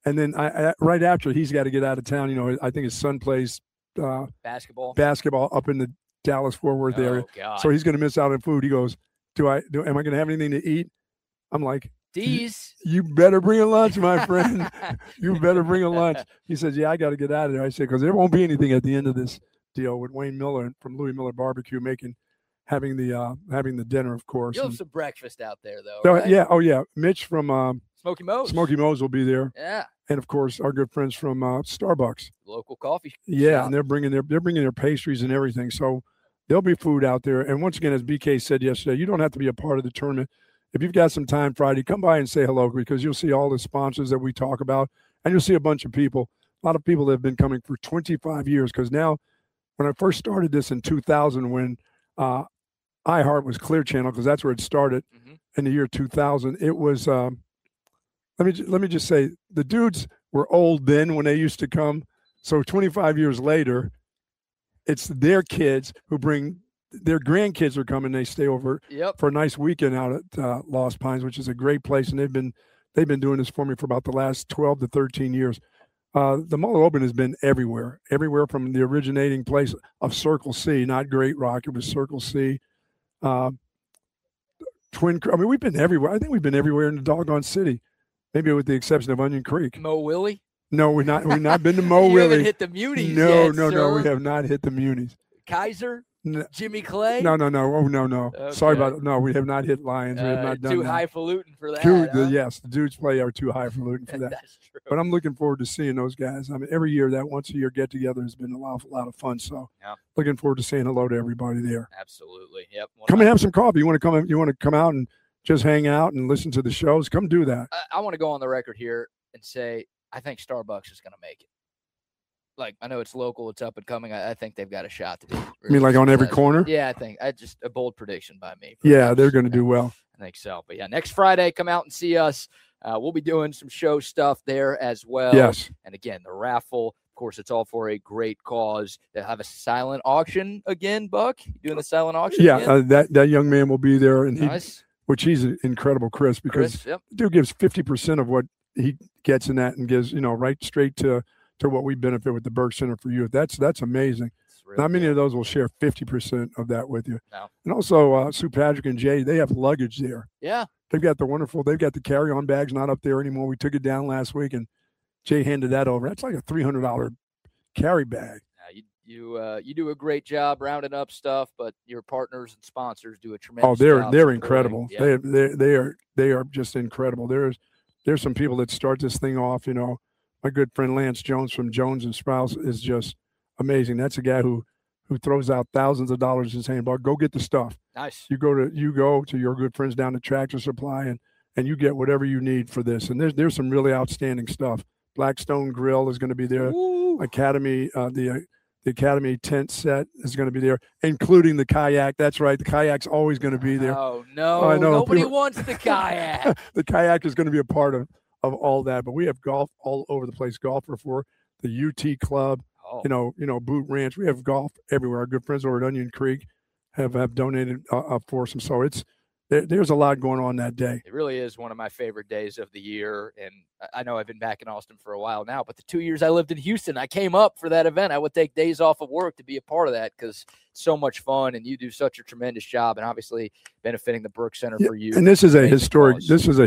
And then right after, he's got to get out of town. You know, I think his son plays basketball up in the Dallas-Fort Worth area. God. So he's going to miss out on food. He goes, am I going to have anything to eat? I'm like, you better bring a lunch, my friend. You better bring a lunch. He says, yeah, I got to get out of there. I said, because there won't be anything at the end of this deal with Wayne Miller from Louis Miller Barbecue having the dinner, of course. You'll have some breakfast out there, though, right? Yeah. Oh, yeah. Mitch from Smoky Mo's will be there. Yeah. And of course, our good friends from Starbucks, local coffee. Yeah, shop. And they're bringing their pastries and everything. So there'll be food out there. And once again, as BK said yesterday, you don't have to be a part of the tournament. If you've got some time Friday, come by and say hello, because you'll see all the sponsors that we talk about, and you'll see a bunch of people. A lot of people that have been coming for 25 years. Because now, when I first started this in 2000, when iHeart was Clear Channel, because that's where it started in the year 2000, it was. Let me just say, the dudes were old then when they used to come. So 25 years later, it's their kids who bring their grandkids are coming. They stay over for a nice weekend out at Lost Pines, which is a great place, and they've been doing this for me for about the last 12 to 13 years. The Muller Open has been everywhere from the originating place of Circle C, not Great Rock. It was Circle C. We've been everywhere. I think we've been everywhere in the doggone city. Maybe with the exception of Onion Creek. Mo Willie? No, we've not been to Mo you Willie. Haven't hit the Munis No, yet, we have not hit the Munis. Kaiser? No. Jimmy Clay? No. Oh, no. Okay. Sorry about it. No, we have not hit Lions. We have not done too that. highfalutin for that. Yes, the dudes play are too highfalutin for that. That's true. But I'm looking forward to seeing those guys. I mean, every year that once a year get together has been a lot of fun. So looking forward to saying hello to everybody there. Absolutely. Yep. Come and have some coffee. You want to come out and just hang out and listen to the shows? Come do that. I want to go on the record here and say I think Starbucks is going to make it. Like, I know it's local, it's up and coming. I think they've got a shot to be. I mean, like on every corner? Yeah, I think. Just a bold prediction by me. Yeah, they're going to do well. I think so. But yeah, next Friday, come out and see us. We'll be doing some show stuff there as well. Yes. And again, the raffle, of course, it's all for a great cause. They'll have a silent auction again, Buck. You doing the silent auction? Yeah, that young man will be there, and nice. Which he's incredible, Chris, because the dude gives 50% of what he gets in that and gives, right straight to what we benefit with the Burke Center for Youth. That's amazing. Not many of those will share 50% of that with you. No. And also, Sue Patrick and Jay, they have luggage there. Yeah. They've got the carry-on bags not up there anymore. We took it down last week, and Jay handed that over. That's like a $300 carry bag. You do a great job rounding up stuff, but your partners and sponsors do a tremendous job. Oh, they're incredible. Yeah. They are just incredible. There's some people that start this thing off. My good friend Lance Jones from Jones and Sprouse is just amazing. That's a guy who throws out thousands of dollars and saying, "But go get the stuff." Nice. You go to your good friends down at Tractor Supply and you get whatever you need for this. And there's some really outstanding stuff. Blackstone Grill is going to be there. Ooh. Academy, the Academy tent set is going to be there, including the kayak. That's right. The kayak's always going to be there. Oh, no. I know. Nobody wants the kayak. The kayak is going to be a part of all that. But we have golf all over the place. Golfer for the UT Club, Boot Ranch. We have golf everywhere. Our good friends over at Onion Creek have donated for some. So there's a lot going on that day. It really is one of my favorite days of the year. And I know I've been back in Austin for a while now, but the 2 years I lived in Houston, I came up for that event. I would take days off of work to be a part of that because it's so much fun and you do such a tremendous job and obviously benefiting the Burke Center for you. And this is a historic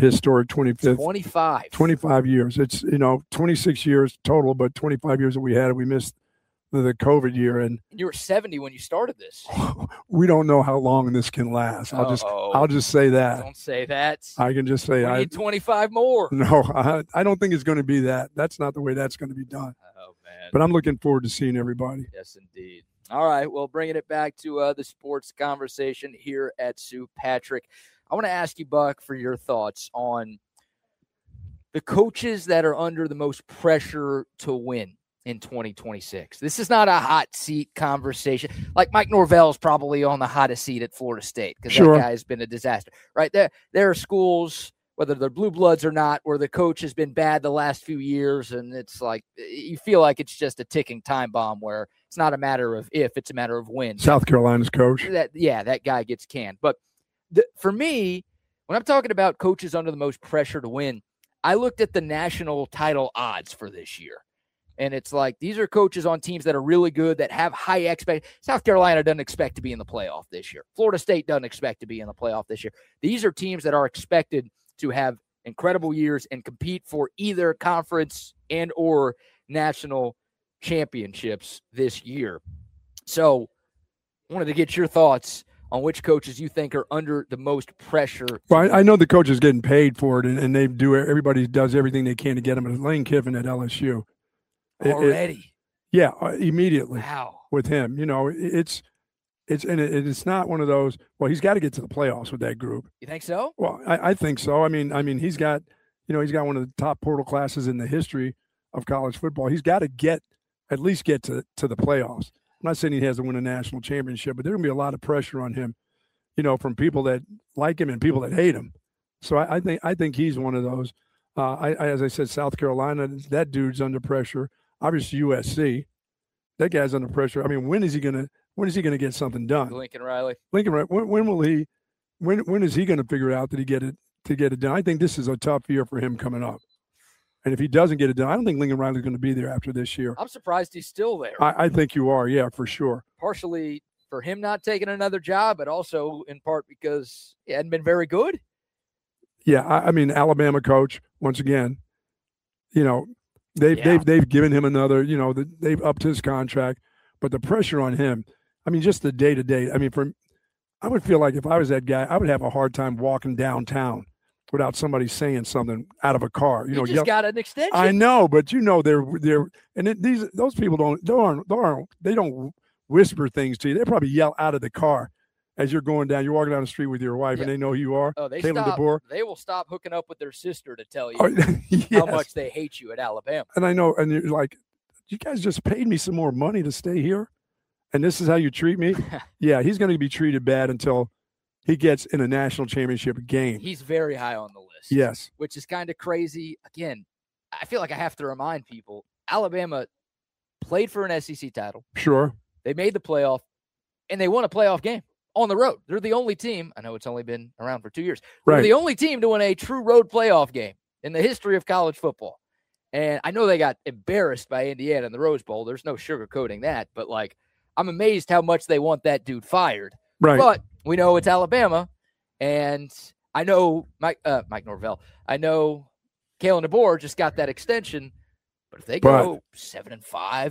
25 years. It's, 26 years total, but 25 years that we had it. We missed the COVID year, and you were 70 when you started this. We don't know how long this can last. I'll just say that. Don't say that. I can just say I need 25 more. No, I don't think it's going to be that. That's not the way that's going to be done. Oh man! But I'm looking forward to seeing everybody. Yes, indeed. All right, well, bringing it back to the sports conversation here at Sue Patrick, I want to ask you, Buck, for your thoughts on the coaches that are under the most pressure to win in 2026. This is not a hot seat conversation. Like Mike Norvell's probably on the hottest seat at Florida State because that guy has been a disaster, right? There are schools, whether they're blue bloods or not, where the coach has been bad the last few years, and it's like you feel like it's just a ticking time bomb where it's not a matter of if, it's a matter of when. South Carolina's coach. That guy gets canned. But for me, when I'm talking about coaches under the most pressure to win, I looked at the national title odds for this year. And it's like, these are coaches on teams that are really good, that have high expectations. South Carolina doesn't expect to be in the playoff this year. Florida State doesn't expect to be in the playoff this year. These are teams that are expected to have incredible years and compete for either conference and or national championships this year. So I wanted to get your thoughts on which coaches you think are under the most pressure. Well, I know the coach is getting paid for it, and everybody does everything they can to get him. And Lane Kiffin at LSU. Already? Immediately. Wow. With him. It's not one of those, well, he's got to get to the playoffs with that group. You think so? Well, I think so. I mean, he's got one of the top portal classes in the history of college football. He's got to at least get to the playoffs. I'm not saying he has to win a national championship, but there's going to be a lot of pressure on him, from people that like him and people that hate him. So I think he's one of those. As I said, South Carolina, that dude's under pressure. Obviously, USC, that guy's under pressure. I mean, when is he going to get something done? Lincoln Riley. When will he? When is he going to figure out that he get it done? I think this is a tough year for him coming up. And if he doesn't get it done, I don't think Lincoln Riley's going to be there after this year. I'm surprised he's still there. I think you are, yeah, for sure. Partially for him not taking another job, but also in part because he hadn't been very good. Yeah, I mean, Alabama coach, once again, they've given him another, they've upped his contract, but the pressure on him, I mean, just the day-to-day. I mean, I would feel like if I was that guy, I would have a hard time walking downtown without somebody saying something out of a car. You just got an extension. I know, but they're and those people don't whisper things to you. They probably yell out of the car as you're going down. You're walking down the street with your wife, and they know who you are. Oh, they will stop hooking up with their sister to tell you yes. how much they hate you at Alabama. And I know, and you're like, you guys just paid me some more money to stay here, and this is how you treat me? Yeah, he's going to be treated bad until he gets in a national championship game. He's very high on the list. Yes. Which is kind of crazy. Again, I feel like I have to remind people, Alabama played for an SEC title. Sure. They made the playoff, and they won a playoff game on the road. They're the only team. I know it's only been around for 2 years. Right. They're the only team to win a true road playoff game in the history of college football. And I know they got embarrassed by Indiana in the Rose Bowl. There's no sugarcoating that. But, I'm amazed how much they want that dude fired. Right. But we know it's Alabama, and I know Mike Norvell. I know Kalen DeBoer just got that extension. But if they go 7-5,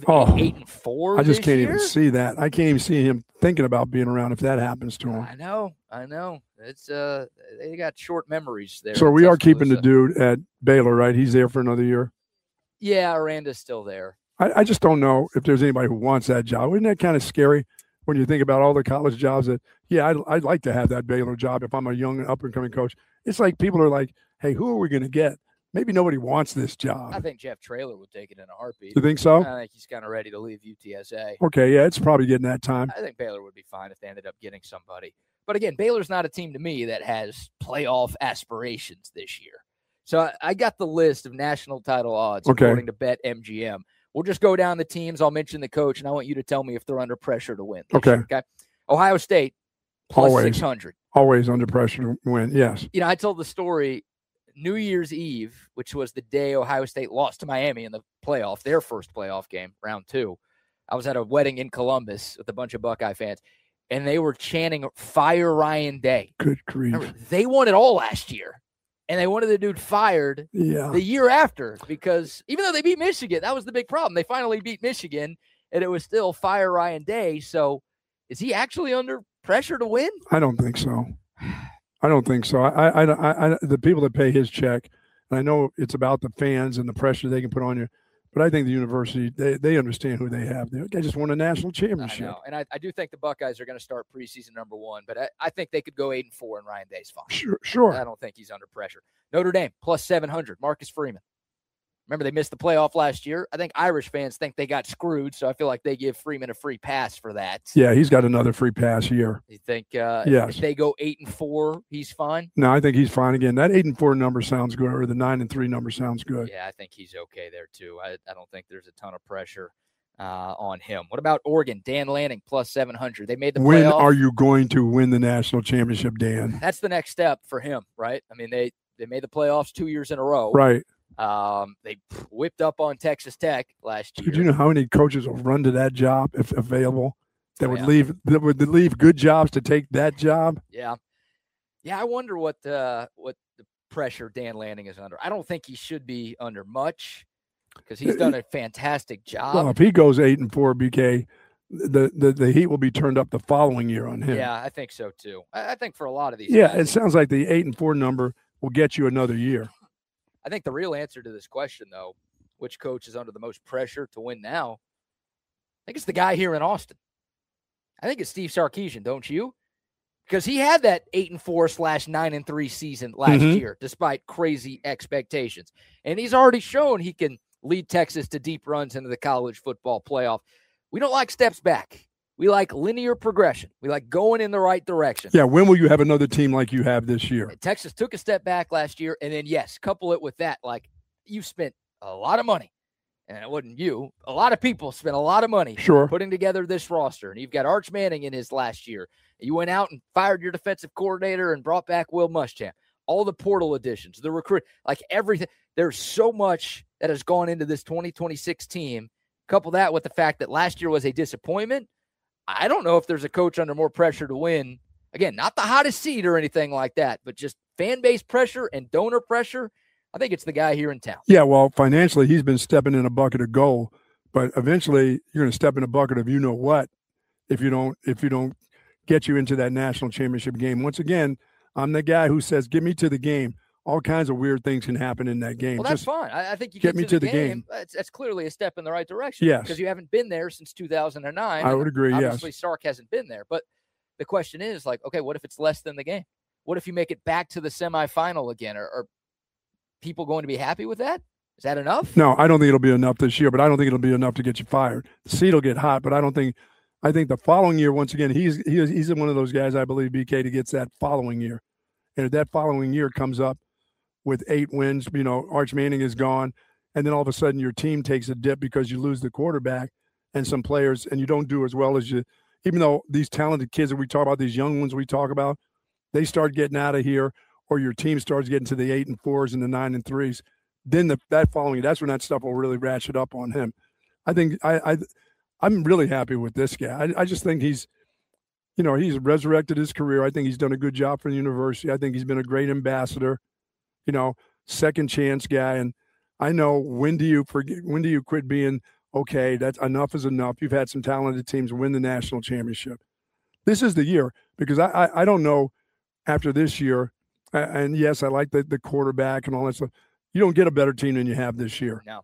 8-4, I just can't even see that. I can't even see him thinking about being around if that happens to him. I know. It's they got short memories there. So we are keeping the dude at Baylor, right? He's there for another year. Yeah, Aranda's still there. I just don't know if there's anybody who wants that job. Isn't that kind of scary when you think about all the college jobs that, I'd like to have that Baylor job if I'm a young up-and-coming coach. It's like people are like, hey, who are we going to get? Maybe nobody wants this job. I think Jeff Traylor would take it in a heartbeat. You think so? I think he's kind of ready to leave UTSA. Okay, yeah, it's probably getting that time. I think Baylor would be fine if they ended up getting somebody. But again, Baylor's not a team to me that has playoff aspirations this year. So I got the list of national title odds according to BetMGM. We'll just go down the teams. I'll mention the coach, and I want you to tell me if they're under pressure to win. Okay. Ohio State, plus 600. Always under pressure to win, yes. I told the story New Year's Eve, which was the day Ohio State lost to Miami in the playoff, their first playoff game, round 2. I was at a wedding in Columbus with a bunch of Buckeye fans, and they were chanting, "Fire Ryan Day." Good grief. Remember, they won it all last year, and they wanted the dude fired the year after because even though they beat Michigan, that was the big problem. They finally beat Michigan, and it was still Fire Ryan Day. So is he actually under pressure to win? I don't think so. I don't think so. I the people that pay his check, and I know it's about the fans and the pressure they can put on you, but I think the university, they understand who they have. They just won a national championship. I know. And I do think the Buckeyes are going to start preseason number 1, but I think they could go 8-4 and Ryan Day's fine. Sure. I don't think he's under pressure. Notre Dame, plus 700, Marcus Freeman. Remember, they missed the playoff last year. I think Irish fans think they got screwed, so I feel like they give Freeman a free pass for that. Yeah, he's got another free pass here. You think if they go 8-4, he's fine? No, I think he's fine again. That 8-4 number sounds good, or the 9-3 number sounds good. Yeah, I think he's okay there too. I don't think there's a ton of pressure on him. What about Oregon? Dan Lanning, plus 700. They made the playoff. When are you going to win the national championship, Dan? That's the next step for him, right? I mean, They made the playoffs 2 years in a row. Right. They whipped up on Texas Tech last year. Did you know how many coaches will run to that job if available? That would Yeah. leave good jobs to take that job. Yeah. I wonder what the pressure Dan Lanning is under. I don't think he should be under much because he's done a fantastic job. Well, if he goes 8-4, BK, the heat will be turned up the following year on him. Yeah, I think so too. I think for a lot of these Yeah, guys, it sounds like the 8-4 number will get you another year. I think the real answer to this question, though, which coach is under the most pressure to win now, I think it's the guy here in Austin. I think it's Steve Sarkisian, don't you? Because he had that 8-4/9-3 season last year, despite crazy expectations. And he's already shown he can lead Texas to deep runs into the college football playoff. We don't like steps back. We like linear progression. We like going in the right direction. Yeah, when will you have another team like you have this year? Texas took a step back last year, and then, yes, couple it with that. Like, you spent a lot of money. And it wasn't you. A lot of people spent a lot of money putting together this roster. And you've got Arch Manning in his last year. You went out and fired your defensive coordinator and brought back Will Muschamp. All the portal additions, the recruit, like everything. There's so much that has gone into this 2026 team. Couple that with the fact that last year was a disappointment. I don't know if there's a coach under more pressure to win. Again, not the hottest seed or anything like that, but just fan base pressure and donor pressure. I think it's the guy here in town. Yeah, well, financially, he's been stepping in a bucket of gold, but eventually you're going to step in a bucket of you know what if you don't get you into that national championship game. Once again, I'm the guy who says, "Get me to the game." All kinds of weird things can happen in that game. Well, that's fine. I think you get me to the game. That's clearly a step in the right direction. Yes, because you haven't been there since 2009. I would agree. Obviously, yes, Sark hasn't been there, but the question is, like, okay, what if it's less than the game? What if you make it back to the semifinal again? Or people going to be happy with that? Is that enough? No, I don't think it'll be enough this year, but I don't think it'll be enough to get you fired. The seat will get hot, but I think the following year, once again, he's one of those guys, I believe, BK, to gets that following year. And if that following year comes up with 8 wins, Arch Manning is gone, and then all of a sudden your team takes a dip because you lose the quarterback and some players, and you don't do as well as you, even though these talented kids that we talk about, these young ones we talk about, they start getting out of here, or your team starts getting to the 8-4s and the 9-3s, then that following, that's when that stuff will really ratchet up on him. I think I'm really happy with this guy. I just think he's resurrected his career. I think he's done a good job for the university. I think he's been a great ambassador, second chance guy. And I know when do you quit being, okay, that's enough is enough. You've had some talented teams win the national championship. This is the year, because I don't know after this year. And yes, I like the quarterback and all that stuff. You don't get a better team than you have this year. No.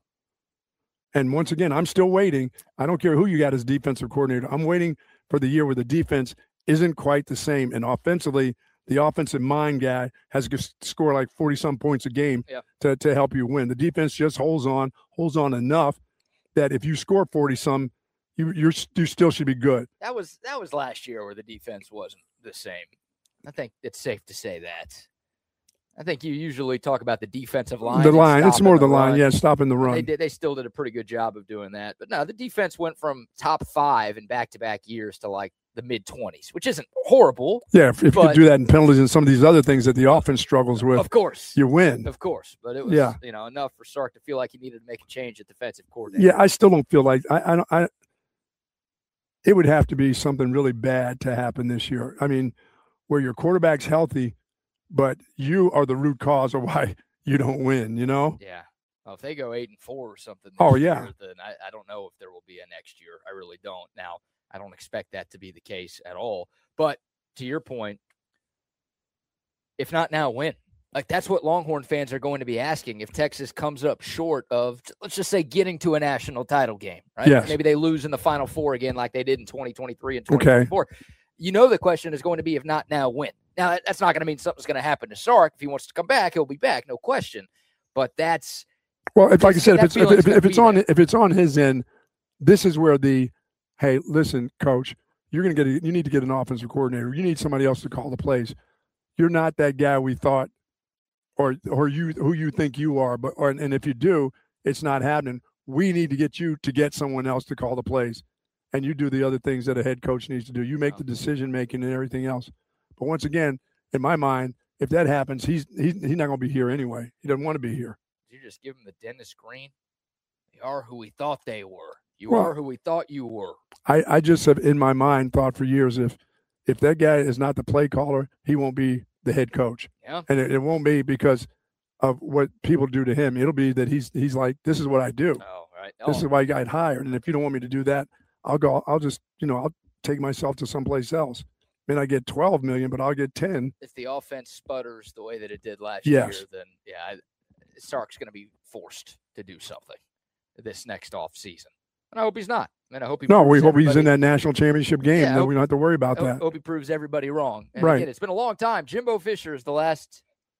And once again, I'm still waiting. I don't care who you got as defensive coordinator. I'm waiting for the year where the defense isn't quite the same. And offensively, the offensive mind guy has to score like 40-some points a game to help you win. The defense just holds on enough that if you score 40-some, you still should be good. That was last year where the defense wasn't the same. I think it's safe to say that. I think you usually talk about the defensive line. The line. It's more the line. Yeah, stopping the run. They still did a pretty good job of doing that. But no, the defense went from top 5 in back-to-back years to like the mid-20s, which isn't horrible. Yeah, if you do that in penalties and some of these other things that the offense struggles with, of course, you win. Of course. But it was enough for Sark to feel like he needed to make a change at defensive coordinator. Yeah, I still don't feel like it would have to be something really bad to happen this year. I mean, where your quarterback's healthy, but you are the root cause of why you don't win, Yeah. Well, if they go 8-4 or something year, then I don't know if there will be a next year. I really don't. Now, I don't expect that to be the case at all. But to your point, if not now, when? Like, that's what Longhorn fans are going to be asking if Texas comes up short of, let's just say, getting to a national title game, right? Yes. Maybe they lose in the Final Four again like they did in 2023 and 2024. Okay. The question is going to be, if not now, when? Now, that's not going to mean something's going to happen to Sark. If he wants to come back, he'll be back, no question. But that's – well, like I said, if it's on his end, this is where hey, listen, coach, you need to get an offensive coordinator. You need somebody else to call the plays. You're not that guy we thought or who you think you are. And if you do, it's not happening. We need to get someone else to call the plays. And you do the other things that a head coach needs to do. You make the decision-making and everything else. But once again, in my mind, if that happens, he's not going to be here anyway. He doesn't want to be here. You just give him the Dennis Green. They are who we thought they were. You are who we thought you were. I just have in my mind thought for years if that guy is not the play caller, he won't be the head coach. Yeah. And it won't be because of what people do to him. It'll be that he's like, this is what I do. Oh, right. This is why I got hired. And if you don't want me to do that, I'll just, I'll take myself to someplace else. I mean, I get 12 million, but I'll get 10. If the offense sputters the way that it did last Yes. year, then Sark's going to be forced to do something this next offseason. And I hope he's not. And I hope he we hope he's in that national championship game. Yeah, Then we don't have to worry about that. I hope he proves everybody wrong. And right. Again, it's been a long time. Jimbo Fisher is the last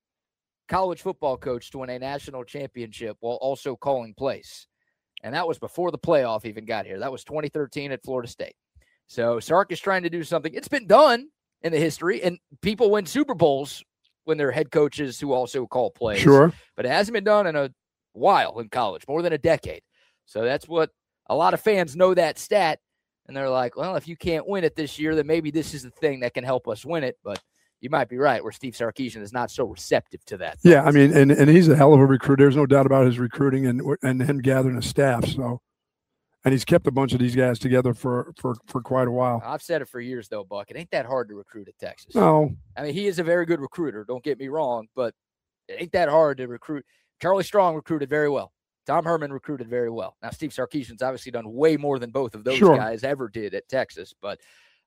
college football coach to win a national championship while also calling plays. And that was before the playoff even got here. That was 2013 at Florida State. So Sark is trying to do something. It's been done in the history, and people win Super Bowls when they're head coaches who also call plays. Sure. But it hasn't been done in a while in college, more than a decade. So that's what a lot of fans know, that stat, and they're like, well, if you can't win it this year, then maybe this is the thing that can help us win it. But you might be right, where Steve Sarkisian is not so receptive to that. Yeah, I mean, and he's a hell of a recruiter. There's no doubt about his recruiting and him gathering a staff. So, and he's kept a bunch of these guys together for quite a while. I've said it for years, though, Buck. It ain't that hard to recruit at Texas. No. I mean, he is a very good recruiter. Don't get me wrong, but it ain't that hard to recruit. Charlie Strong recruited very well. Tom Herman recruited very well. Now, Steve Sarkisian's obviously done way more than both of those guys ever did at Texas, but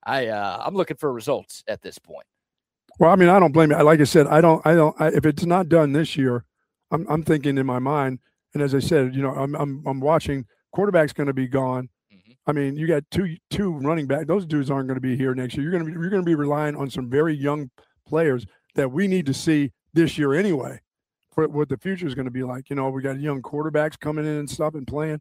I'm looking for results at this point. Well, I mean, I don't blame you. Like I said, if it's not done this year, I'm thinking in my mind, and as I said, I'm watching. Quarterback's going to be gone. Mm-hmm. I mean, you got two running back. Those dudes aren't going to be here next year. You're going to be relying on some very young players that we need to see this year anyway. For what the future is going to be like. We got young quarterbacks coming in and stuff and playing.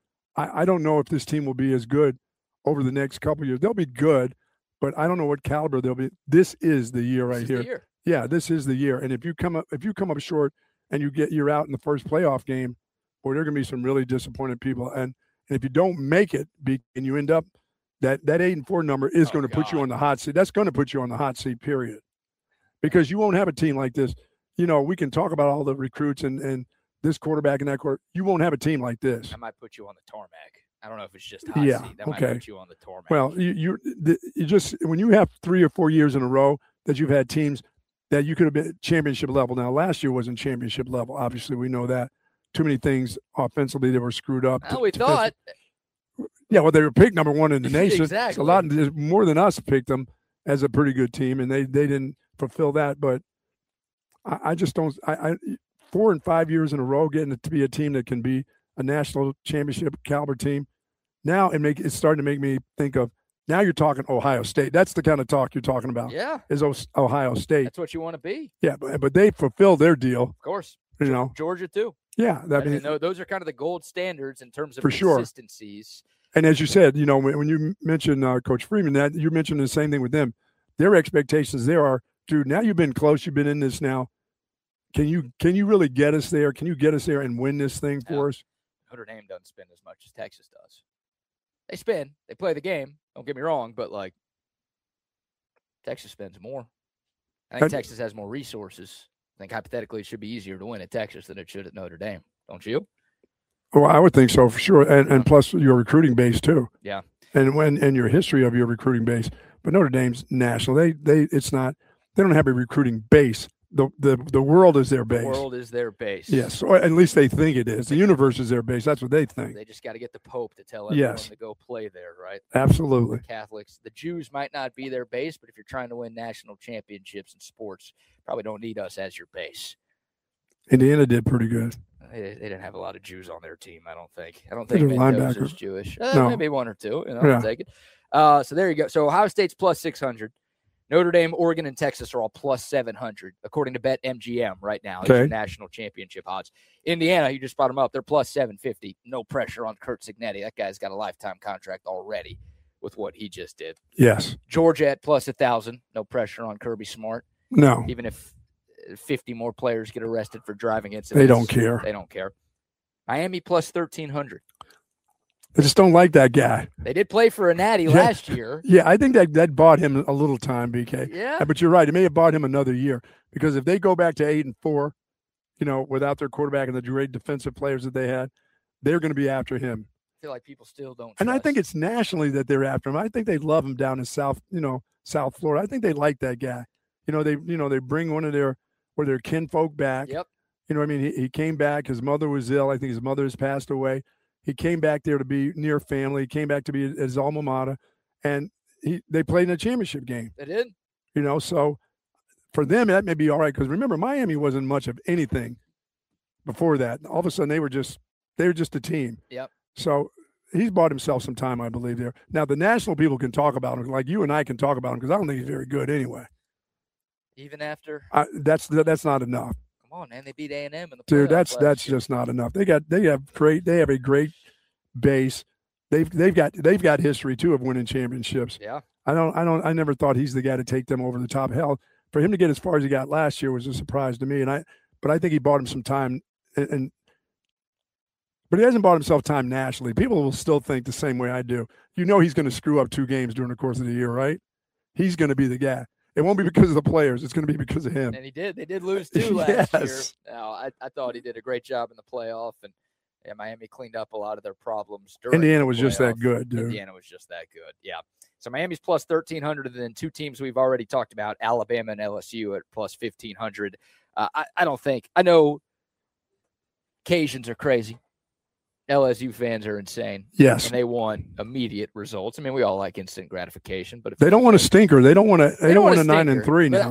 I don't know if this team will be as good over the next couple of years. They'll be good, but I don't know what caliber they'll be. This is the year right here. Yeah, this is the year. And if you come up short and you're out in the first playoff game, boy, there are going to be some really disappointed people. And if you don't make it and you end up that 8-4 number is going to put you on the hot seat. That's going to put you on the hot seat, period. Because you won't have a team like this. We can talk about all the recruits and this quarterback and that quarterback. You won't have a team like this. That might put you on the tarmac. I don't know if it's just hot seat. That might put you on the tarmac. Well, you just when you have 3 or 4 years in a row that you've had teams that you could have been championship level. Now, last year wasn't championship level. Obviously, we know that. Too many things offensively that were screwed up. Well, we thought. Yeah, well, they were picked number 1 in the nation. Exactly. A lot more than us picked them as a pretty good team, and they didn't fulfill that. But I just don't. 4 and 5 years in a row getting it to be a team that can be a national championship caliber team. Now it's starting to make me think of. Now you're talking Ohio State. That's the kind of talk you're talking about. Yeah, is Ohio State. That's what you want to be. Yeah, but they fulfilled their deal. Of course. Georgia too. Yeah, those are kind of the gold standards in terms of consistencies. Sure. And as you said, when you mentioned Coach Freeman, that you mentioned the same thing with them. Their expectations there are, dude. Now you've been close. You've been in this now. Can you really get us there? Can you get us there and win this thing for us? Notre Dame doesn't spend as much as Texas does. They spend. They play the game. Don't get me wrong, but Texas spends more. I think Texas has more resources. I think hypothetically it should be easier to win at Texas than it should at Notre Dame. Don't you? Well, I would think so for sure, and plus your recruiting base too. Yeah. And your history of your recruiting base. But Notre Dame's national. They don't have a recruiting base. The world is their base. The world is their base. Yes, or at least they think it is. The universe is their base. That's what they think. They just got to get the Pope to tell everyone to go play there, right? Absolutely. The Catholics. The Jews might not be their base, but if you're trying to win national championships in sports, probably don't need us as your base. Indiana did pretty good. They didn't have a lot of Jews on their team, I don't think. I don't think Mendoza's Jewish. No. Maybe 1 or 2. I'll take it. So there you go. So Ohio State's plus 600. Notre Dame, Oregon, and Texas are all plus 700, according to BetMGM right now. These are national championship odds. Indiana, you just brought them up. They're plus 750. No pressure on Curt Cignetti. That guy's got a lifetime contract already with what he just did. Yes. Georgia at plus 1,000. No pressure on Kirby Smart. No. Even if 50 more players get arrested for driving incidents. They don't care. They don't care. Miami plus 1,300. They just don't like that guy. They did play for a natty last year. Yeah, I think that bought him a little time, BK. Yeah. But you're right. It may have bought him another year because if they go back to 8-4, without their quarterback and the great defensive players that they had, they're going to be after him. I feel like people still don't. And I think it's nationally that they're after him. I think they love him down in South Florida. I think they like that guy. They bring one of their kinfolk back. Yep. He came back. His mother was ill. I think his mother has passed away. He came back there to be near family. He came back to be at his alma mater, and they played in a championship game. They did. So for them that may be all right because remember Miami wasn't much of anything before that. All of a sudden they were just a team. Yep. So he's bought himself some time, I believe. There now the national people can talk about him like you and I can talk about him because I don't think he's very good anyway. Even after that's not enough. Come on, man! They beat A&M in the dude. playoffs That's just not enough. They have a great base. They've got history too of winning championships. Yeah. I never thought he's the guy to take them over the top. Hell, for him to get as far as he got last year was a surprise to me. But I think he bought him some time, but he hasn't bought himself time nationally. People will still think the same way I do. He's going to screw up 2 games during the course of the year, right? He's going to be the guy. It won't be because of the players. It's going to be because of him. And he did. They did lose 2 last year. Yes. Now, I thought he did a great job in the playoff, and Miami cleaned up a lot of their problems. Indiana was just that good, dude. Indiana was just that good, yeah. So Miami's plus 1,300, and then 2 teams we've already talked about, Alabama and LSU at plus 1,500. I know Cajuns are crazy. LSU fans are insane. Yes. And they want immediate results. I mean, we all like instant gratification, but if they don't want a stinker. They don't want a 9-3 now.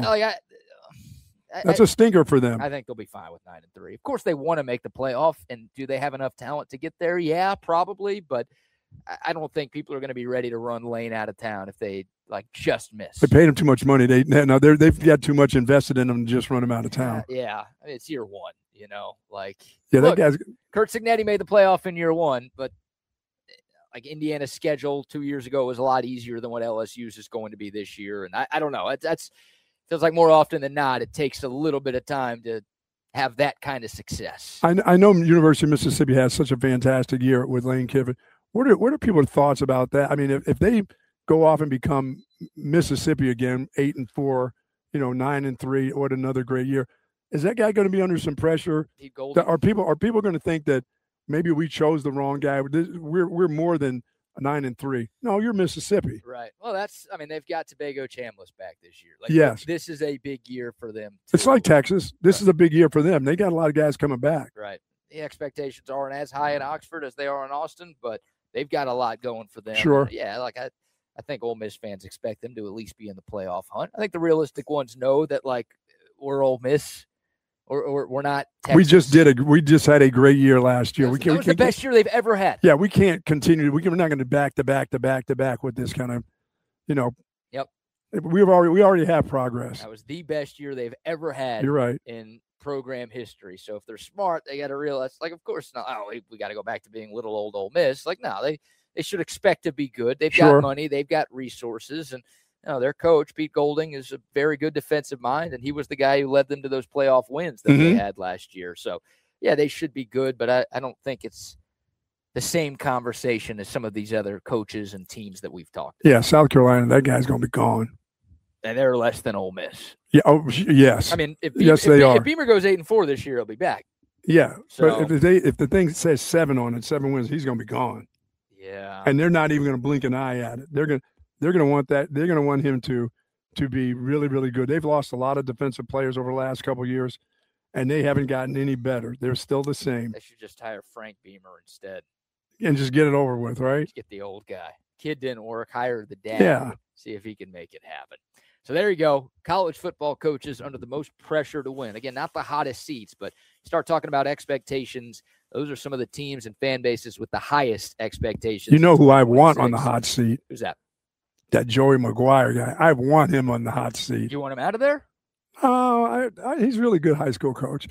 That's a stinker for them. I think they'll be fine with 9-3. Of course, they want to make the playoff, and do they have enough talent to get there? Yeah, probably, but I don't think people are going to be ready to run Lane out of town if they just miss. They paid him too much money. They've got too much invested in them to just run him out of town. Yeah, I mean, it's year 1. That guy's. Curt Cignetti made the playoff in year 1, but Indiana's schedule 2 years ago was a lot easier than what LSU's is going to be this year, and I don't know. That's feels like more often than not, it takes a little bit of time to have that kind of success. I know University of Mississippi has such a fantastic year with Lane Kiffin. What are people's thoughts about that? I mean, if they go off and become Mississippi again, 8-4, 9-3, what another great year. Is that guy going to be under some pressure? Are people going to think that maybe we chose the wrong guy? We're more than 9-3. No, you're Mississippi. Right. Well, they've got Tobago Chambliss back this year. Yes. This is a big year for them. It's like Texas. This is a big year for them. They got a lot of guys coming back. Right. The expectations aren't as high in Oxford as they are in Austin, but they've got a lot going for them. Sure. Yeah, I think Ole Miss fans expect them to at least be in the playoff hunt. I think the realistic ones know that we're Ole Miss. Or we're not Texas. We just had a great year last year. That was the best year they've ever had. Yeah, we can't continue. We're not going to back to back with this kind of, Yep. We already have progress. That was the best year they've ever had. You're right. In program history. So if they're smart, they got to realize, of course, not. Oh, we got to go back to being little old Ole Miss. No, they should expect to be good. They've got money. They've got resources, and their coach, Pete Golding, is a very good defensive mind, and he was the guy who led them to those playoff wins that they had last year. So, yeah, they should be good, but I don't think it's the same conversation as some of these other coaches and teams that we've talked about. Yeah, South Carolina, that guy's going to be gone. And they're less than Ole Miss. Yeah. Oh, yes. I mean, if are. Beamer goes 8-4 this year, he'll be back. Yeah, so, but if the thing says 7 on it, 7 wins, he's going to be gone. Yeah. And they're not even going to blink an eye at it. They're going to want that. They're going to want him to be really, really good. They've lost a lot of defensive players over the last couple of years, and they haven't gotten any better. They're still the same. They should just hire Frank Beamer instead. And just get it over with, right? Just get the old guy. Kid didn't work. Hire the dad. Yeah. See if he can make it happen. So there you go. College football coaches under the most pressure to win. Again, not the hottest seats, but start talking about expectations. Those are some of the teams and fan bases with the highest expectations. You know who I want on the hot seat? Who's that? That Joey McGuire guy. I want him on the hot seat. You want him out of there? Oh, he's a really good high school coach.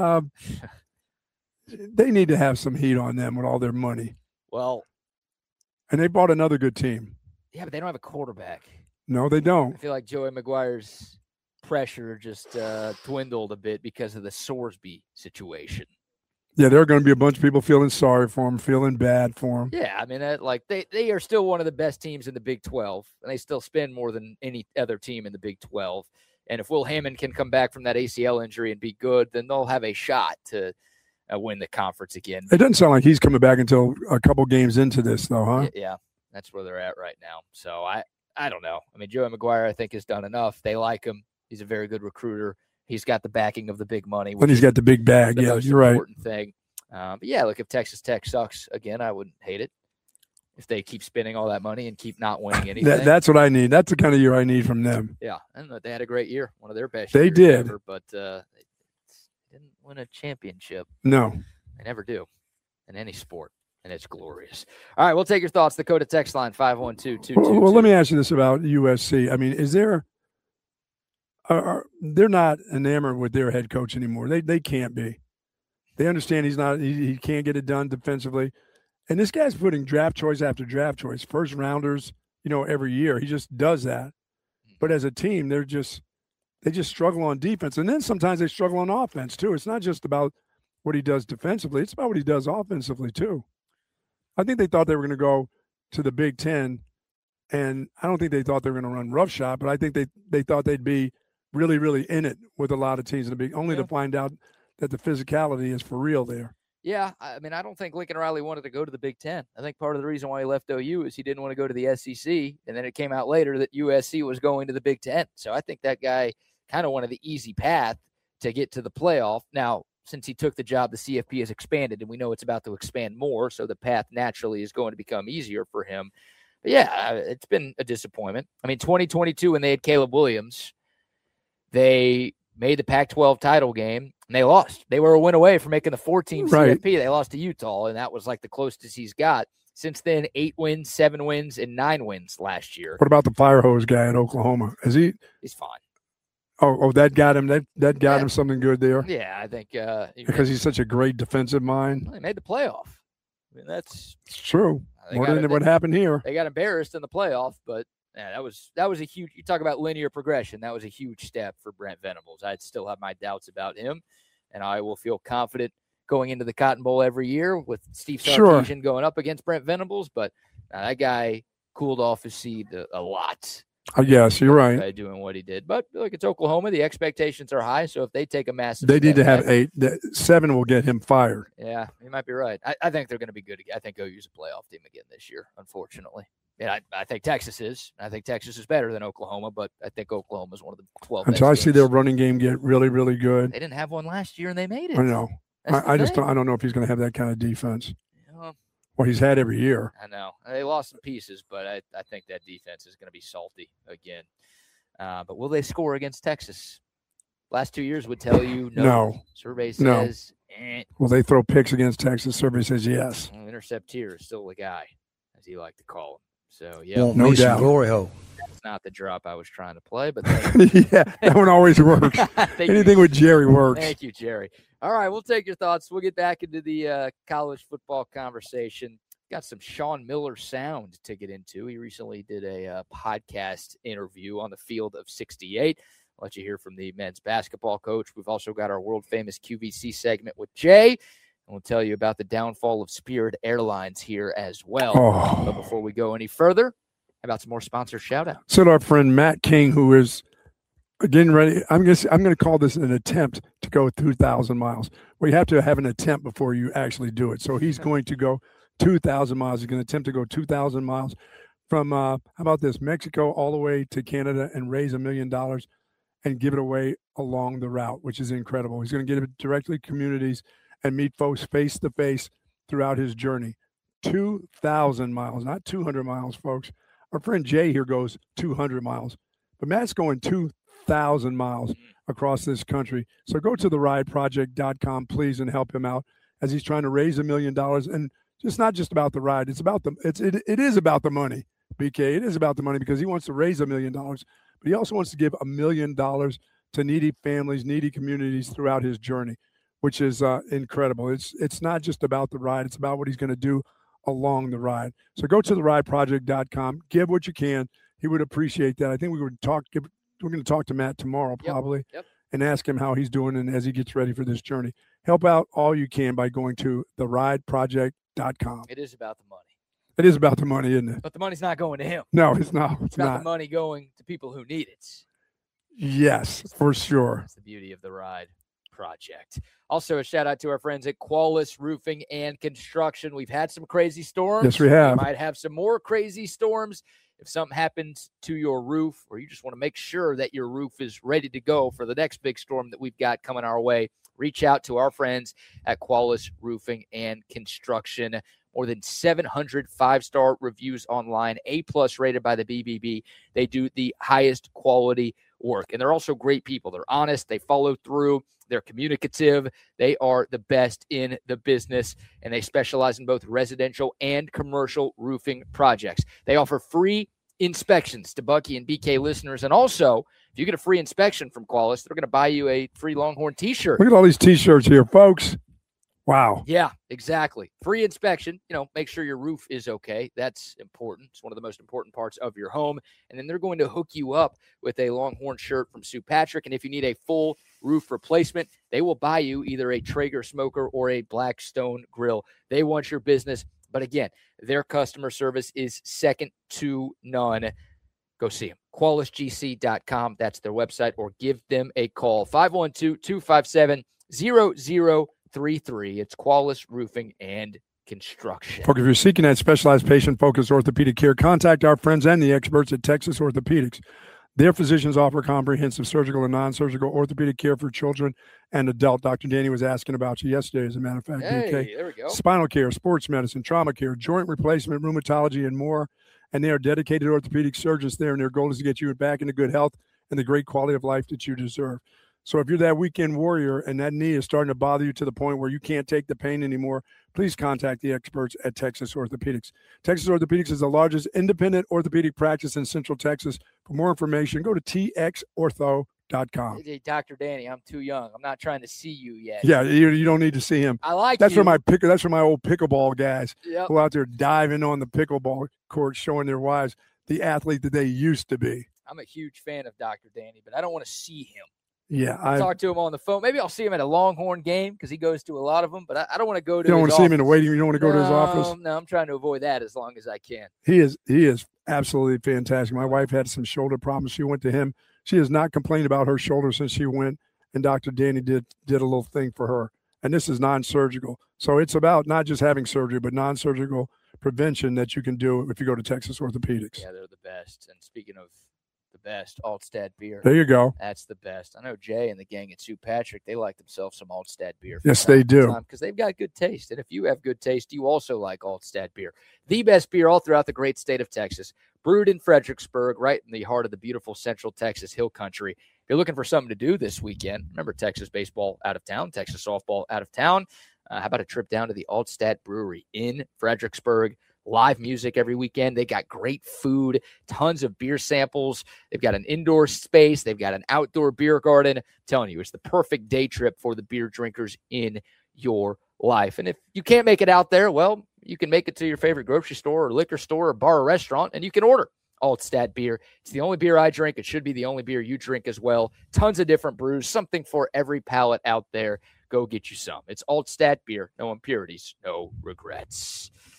They need to have some heat on them with all their money. Well. And they bought another good team. Yeah, but they don't have a quarterback. No, they don't. I feel like Joey McGuire's pressure just dwindled a bit because of the Sorsby situation. Yeah, there are going to be a bunch of people feeling sorry for him, feeling bad for him. Yeah, I mean, they are still one of the best teams in the Big 12, and they still spend more than any other team in the Big 12. And if Will Hammond can come back from that ACL injury and be good, then they'll have a shot to win the conference again. It doesn't sound like he's coming back until a couple games into this, though, huh? Yeah, that's where they're at right now. So I don't know. I mean, Joey McGuire, I think, has done enough. They like him. He's a very good recruiter. He's got the backing of the big money. And he's got the big bag. Yeah, you're right. Important thing. But yeah, look, if Texas Tech sucks again, I wouldn't hate it. If they keep spending all that money and keep not winning anything. That's what I need. That's the kind of year I need from them. Yeah, and they had a great year, one of their best years. They did. Ever, but they didn't win a championship. No. They never do in any sport, and it's glorious. All right, we'll take your thoughts. The Dakota text line, 512-222. Well, let me ask you this about USC. I mean, is there they're not enamored with their head coach anymore. They can't be. They understand he can't get it done defensively. And this guy's putting draft choice after draft choice, first rounders, every year. He just does that. But as a team, they just struggle on defense. And then sometimes they struggle on offense too. It's not just about what he does defensively. It's about what he does offensively too. I think they thought they were going to go to the Big Ten, and I don't think they thought they were going to run roughshod, but I think they thought they'd be really, really in it with a lot of teams in the Big, only to find out that the physicality is for real there. Yeah, I mean, I don't think Lincoln Riley wanted to go to the Big Ten. I think part of the reason why he left OU is he didn't want to go to the SEC, and then it came out later that USC was going to the Big Ten. So I think that guy kind of wanted the easy path to get to the playoff. Now, since he took the job, the CFP has expanded, and we know it's about to expand more, so the path naturally is going to become easier for him. But yeah, it's been a disappointment. I mean, 2022, when they had Caleb Williams, they made the Pac-12 title game, and they lost. They were a win away from making the 4-team CFP. Right. They lost to Utah, and that was like the closest he's got. Since then, 8 wins, 7 wins, and 9 wins last year. What about the fire hose guy at Oklahoma? He's fine. Oh, that got him. That got him something good there. Yeah, I think because he's such a great defensive mind. They made the playoff. I mean, it's true. More than what happened here. They got embarrassed in the playoff, but yeah, that was a huge. You talk about linear progression. That was a huge step for Brent Venables. I'd still have my doubts about him, and I will feel confident going into the Cotton Bowl every year with Steve Sarkisian going up against Brent Venables. But that guy cooled off his seed a lot. Yes, you're right. Doing what he did. But look, it's Oklahoma. The expectations are high. So if they take a massive They need to have 8. 7 will get him fired. Yeah, you might be right. I think they're going to be good. I think OU's a playoff team again this year, unfortunately. Yeah, I think Texas is. I think Texas is better than Oklahoma, but I think Oklahoma is one of the 12 Until I see their running game get really, really good. They didn't have one last year, and they made it. I know. I don't know if he's going to have that kind of defense. Well, he's had every year. I know. They lost some pieces, but I think that defense is going to be salty again. But will they score against Texas? Last 2 years would tell you no. Survey says no. Will they throw picks against Texas? Survey says yes. Well, Intercept here is still the guy, as he liked to call him. So, yeah. No doubt. Glory hole. That's not the drop I was trying to play, but yeah, that one always works. Anything with Jerry works. Thank you, Jerry. All right, we'll take your thoughts. We'll get back into the college football conversation. Got some Sean Miller sound to get into. He recently did a podcast interview on the field of 68. I'll let you hear from the men's basketball coach. We've also got our world-famous QVC segment with Jay, and we'll tell you about the downfall of Spirit Airlines here as well. But before we go any further, how about some more sponsor shout-outs? So our friend Matt King, who is getting ready, I'm going to call this an attempt to go 2,000 miles. Well, you have to have an attempt before you actually do it. So he's going to go 2,000 miles. He's going to attempt to go 2,000 miles from, how about this, Mexico all the way to Canada and raise $1 million and give it away along the route, which is incredible. He's going to give it directly to communities and meet folks face to face throughout his journey. 2,000 miles, not 200 miles, folks. Our friend Jay here goes 200 miles, but Matt's going 2,000 miles across this country. So go to therideproject.com, please, and help him out as he's trying to raise $1 million. And it's not just about the ride. It's about it is about the money, BK. It is about the money because he wants to raise $1 million, but he also wants to give $1 million to needy families, needy communities throughout his journey, which is incredible. It's not just about the ride. It's about what he's going to do along the ride. So go to therideproject.com, give what you can. He would appreciate that. I think we're going to talk to Matt tomorrow probably and ask him how he's doing and as he gets ready for this journey. Help out all you can by going to therideproject.com. It is about the money. It is about the money, isn't it? But the money's not going to him. No, it's not. It's about the money going to people who need it. Yes, for sure. That's the beauty of the Ride Project. Also, a shout out to our friends at Qualys Roofing and Construction. We've had some crazy storms. Yes, we have. We might have some more crazy storms. If something happens to your roof, or you just want to make sure that your roof is ready to go for the next big storm that we've got coming our way, reach out to our friends at Qualys Roofing and Construction. More than 700 five-star reviews online, A-plus rated by the BBB. They do the highest quality work, and they're also great people. They're honest. They follow through. They're communicative. They are the best in the business, and they specialize in both residential and commercial roofing projects. They offer free inspections to Bucky and BK listeners, and also, if you get a free inspection from Qualys, they're going to buy you a free Longhorn T-shirt. Look at all these T-shirts here, folks. Wow. Yeah, exactly. Free inspection. Make sure your roof is okay. That's important. It's one of the most important parts of your home. And then they're going to hook you up with a Longhorn shirt from Sue Patrick. And if you need a full roof replacement, they will buy you either a Traeger smoker or a Blackstone grill. They want your business. But again, their customer service is second to none. Go see them. QualisGC.com. That's their website. Or give them a call. 512-257-0033. It's Qualys Roofing and Construction. Folks, if you're seeking that specialized patient-focused orthopedic care, contact our friends and the experts at Texas Orthopedics. Their physicians offer comprehensive surgical and non-surgical orthopedic care for children and adult. Dr. Danny was asking about you yesterday, as a matter of fact. Hey, okay. There we go. Spinal care, sports medicine, trauma care, joint replacement, rheumatology, and more. And they are dedicated orthopedic surgeons there, and their goal is to get you back into good health and the great quality of life that you deserve. So if you're that weekend warrior and that knee is starting to bother you to the point where you can't take the pain anymore, please contact the experts at Texas Orthopedics. Texas Orthopedics is the largest independent orthopedic practice in Central Texas. For more information, go to txortho.com. Hey, Dr. Danny, I'm too young. I'm not trying to see you yet. Yeah, you don't need to see him. I like that's you. That's for my old pickleball guys Yep. who out there diving on the pickleball court, showing their wives the athlete that they used to be. I'm a huge fan of Dr. Danny, but I don't want to see him. Yeah, I talk to him on the phone. Maybe I'll see him at a Longhorn game because he goes to a lot of them. But I don't want to go to. You don't want to see him in the waiting room. You don't want to go to his office. No, I'm trying to avoid that as long as I can. He is absolutely fantastic. My wife had some shoulder problems. She went to him. She has not complained about her shoulder since she went, and Dr. Danny did a little thing for her. And this is non-surgical, so it's about not just having surgery, but non-surgical prevention that you can do if you go to Texas Orthopedics. Yeah, they're the best. And speaking of the best, Altstad beer. There you go. That's the best. I know Jay and the gang at Sue Patrick, they like themselves some Altstad beer. Yes, they do. Because they've got good taste. And if you have good taste, you also like Altstad beer. The best beer all throughout the great state of Texas. Brewed in Fredericksburg, right in the heart of the beautiful Central Texas Hill Country. If you're looking for something to do this weekend, remember Texas baseball out of town, Texas softball out of town. How about a trip down to the Altstad Brewery in Fredericksburg? Live music every weekend. They got great food, tons of beer samples. They've got an indoor space. They've got an outdoor beer garden. I'm telling you, it's the perfect day trip for the beer drinkers in your life. And if you can't make it out there, well, you can make it to your favorite grocery store or liquor store or bar or restaurant, and you can order Altstad beer. It's the only beer I drink. It should be the only beer you drink as well. Tons of different brews, something for every palate out there. Go get you some. It's Altstad beer. No impurities, no regrets.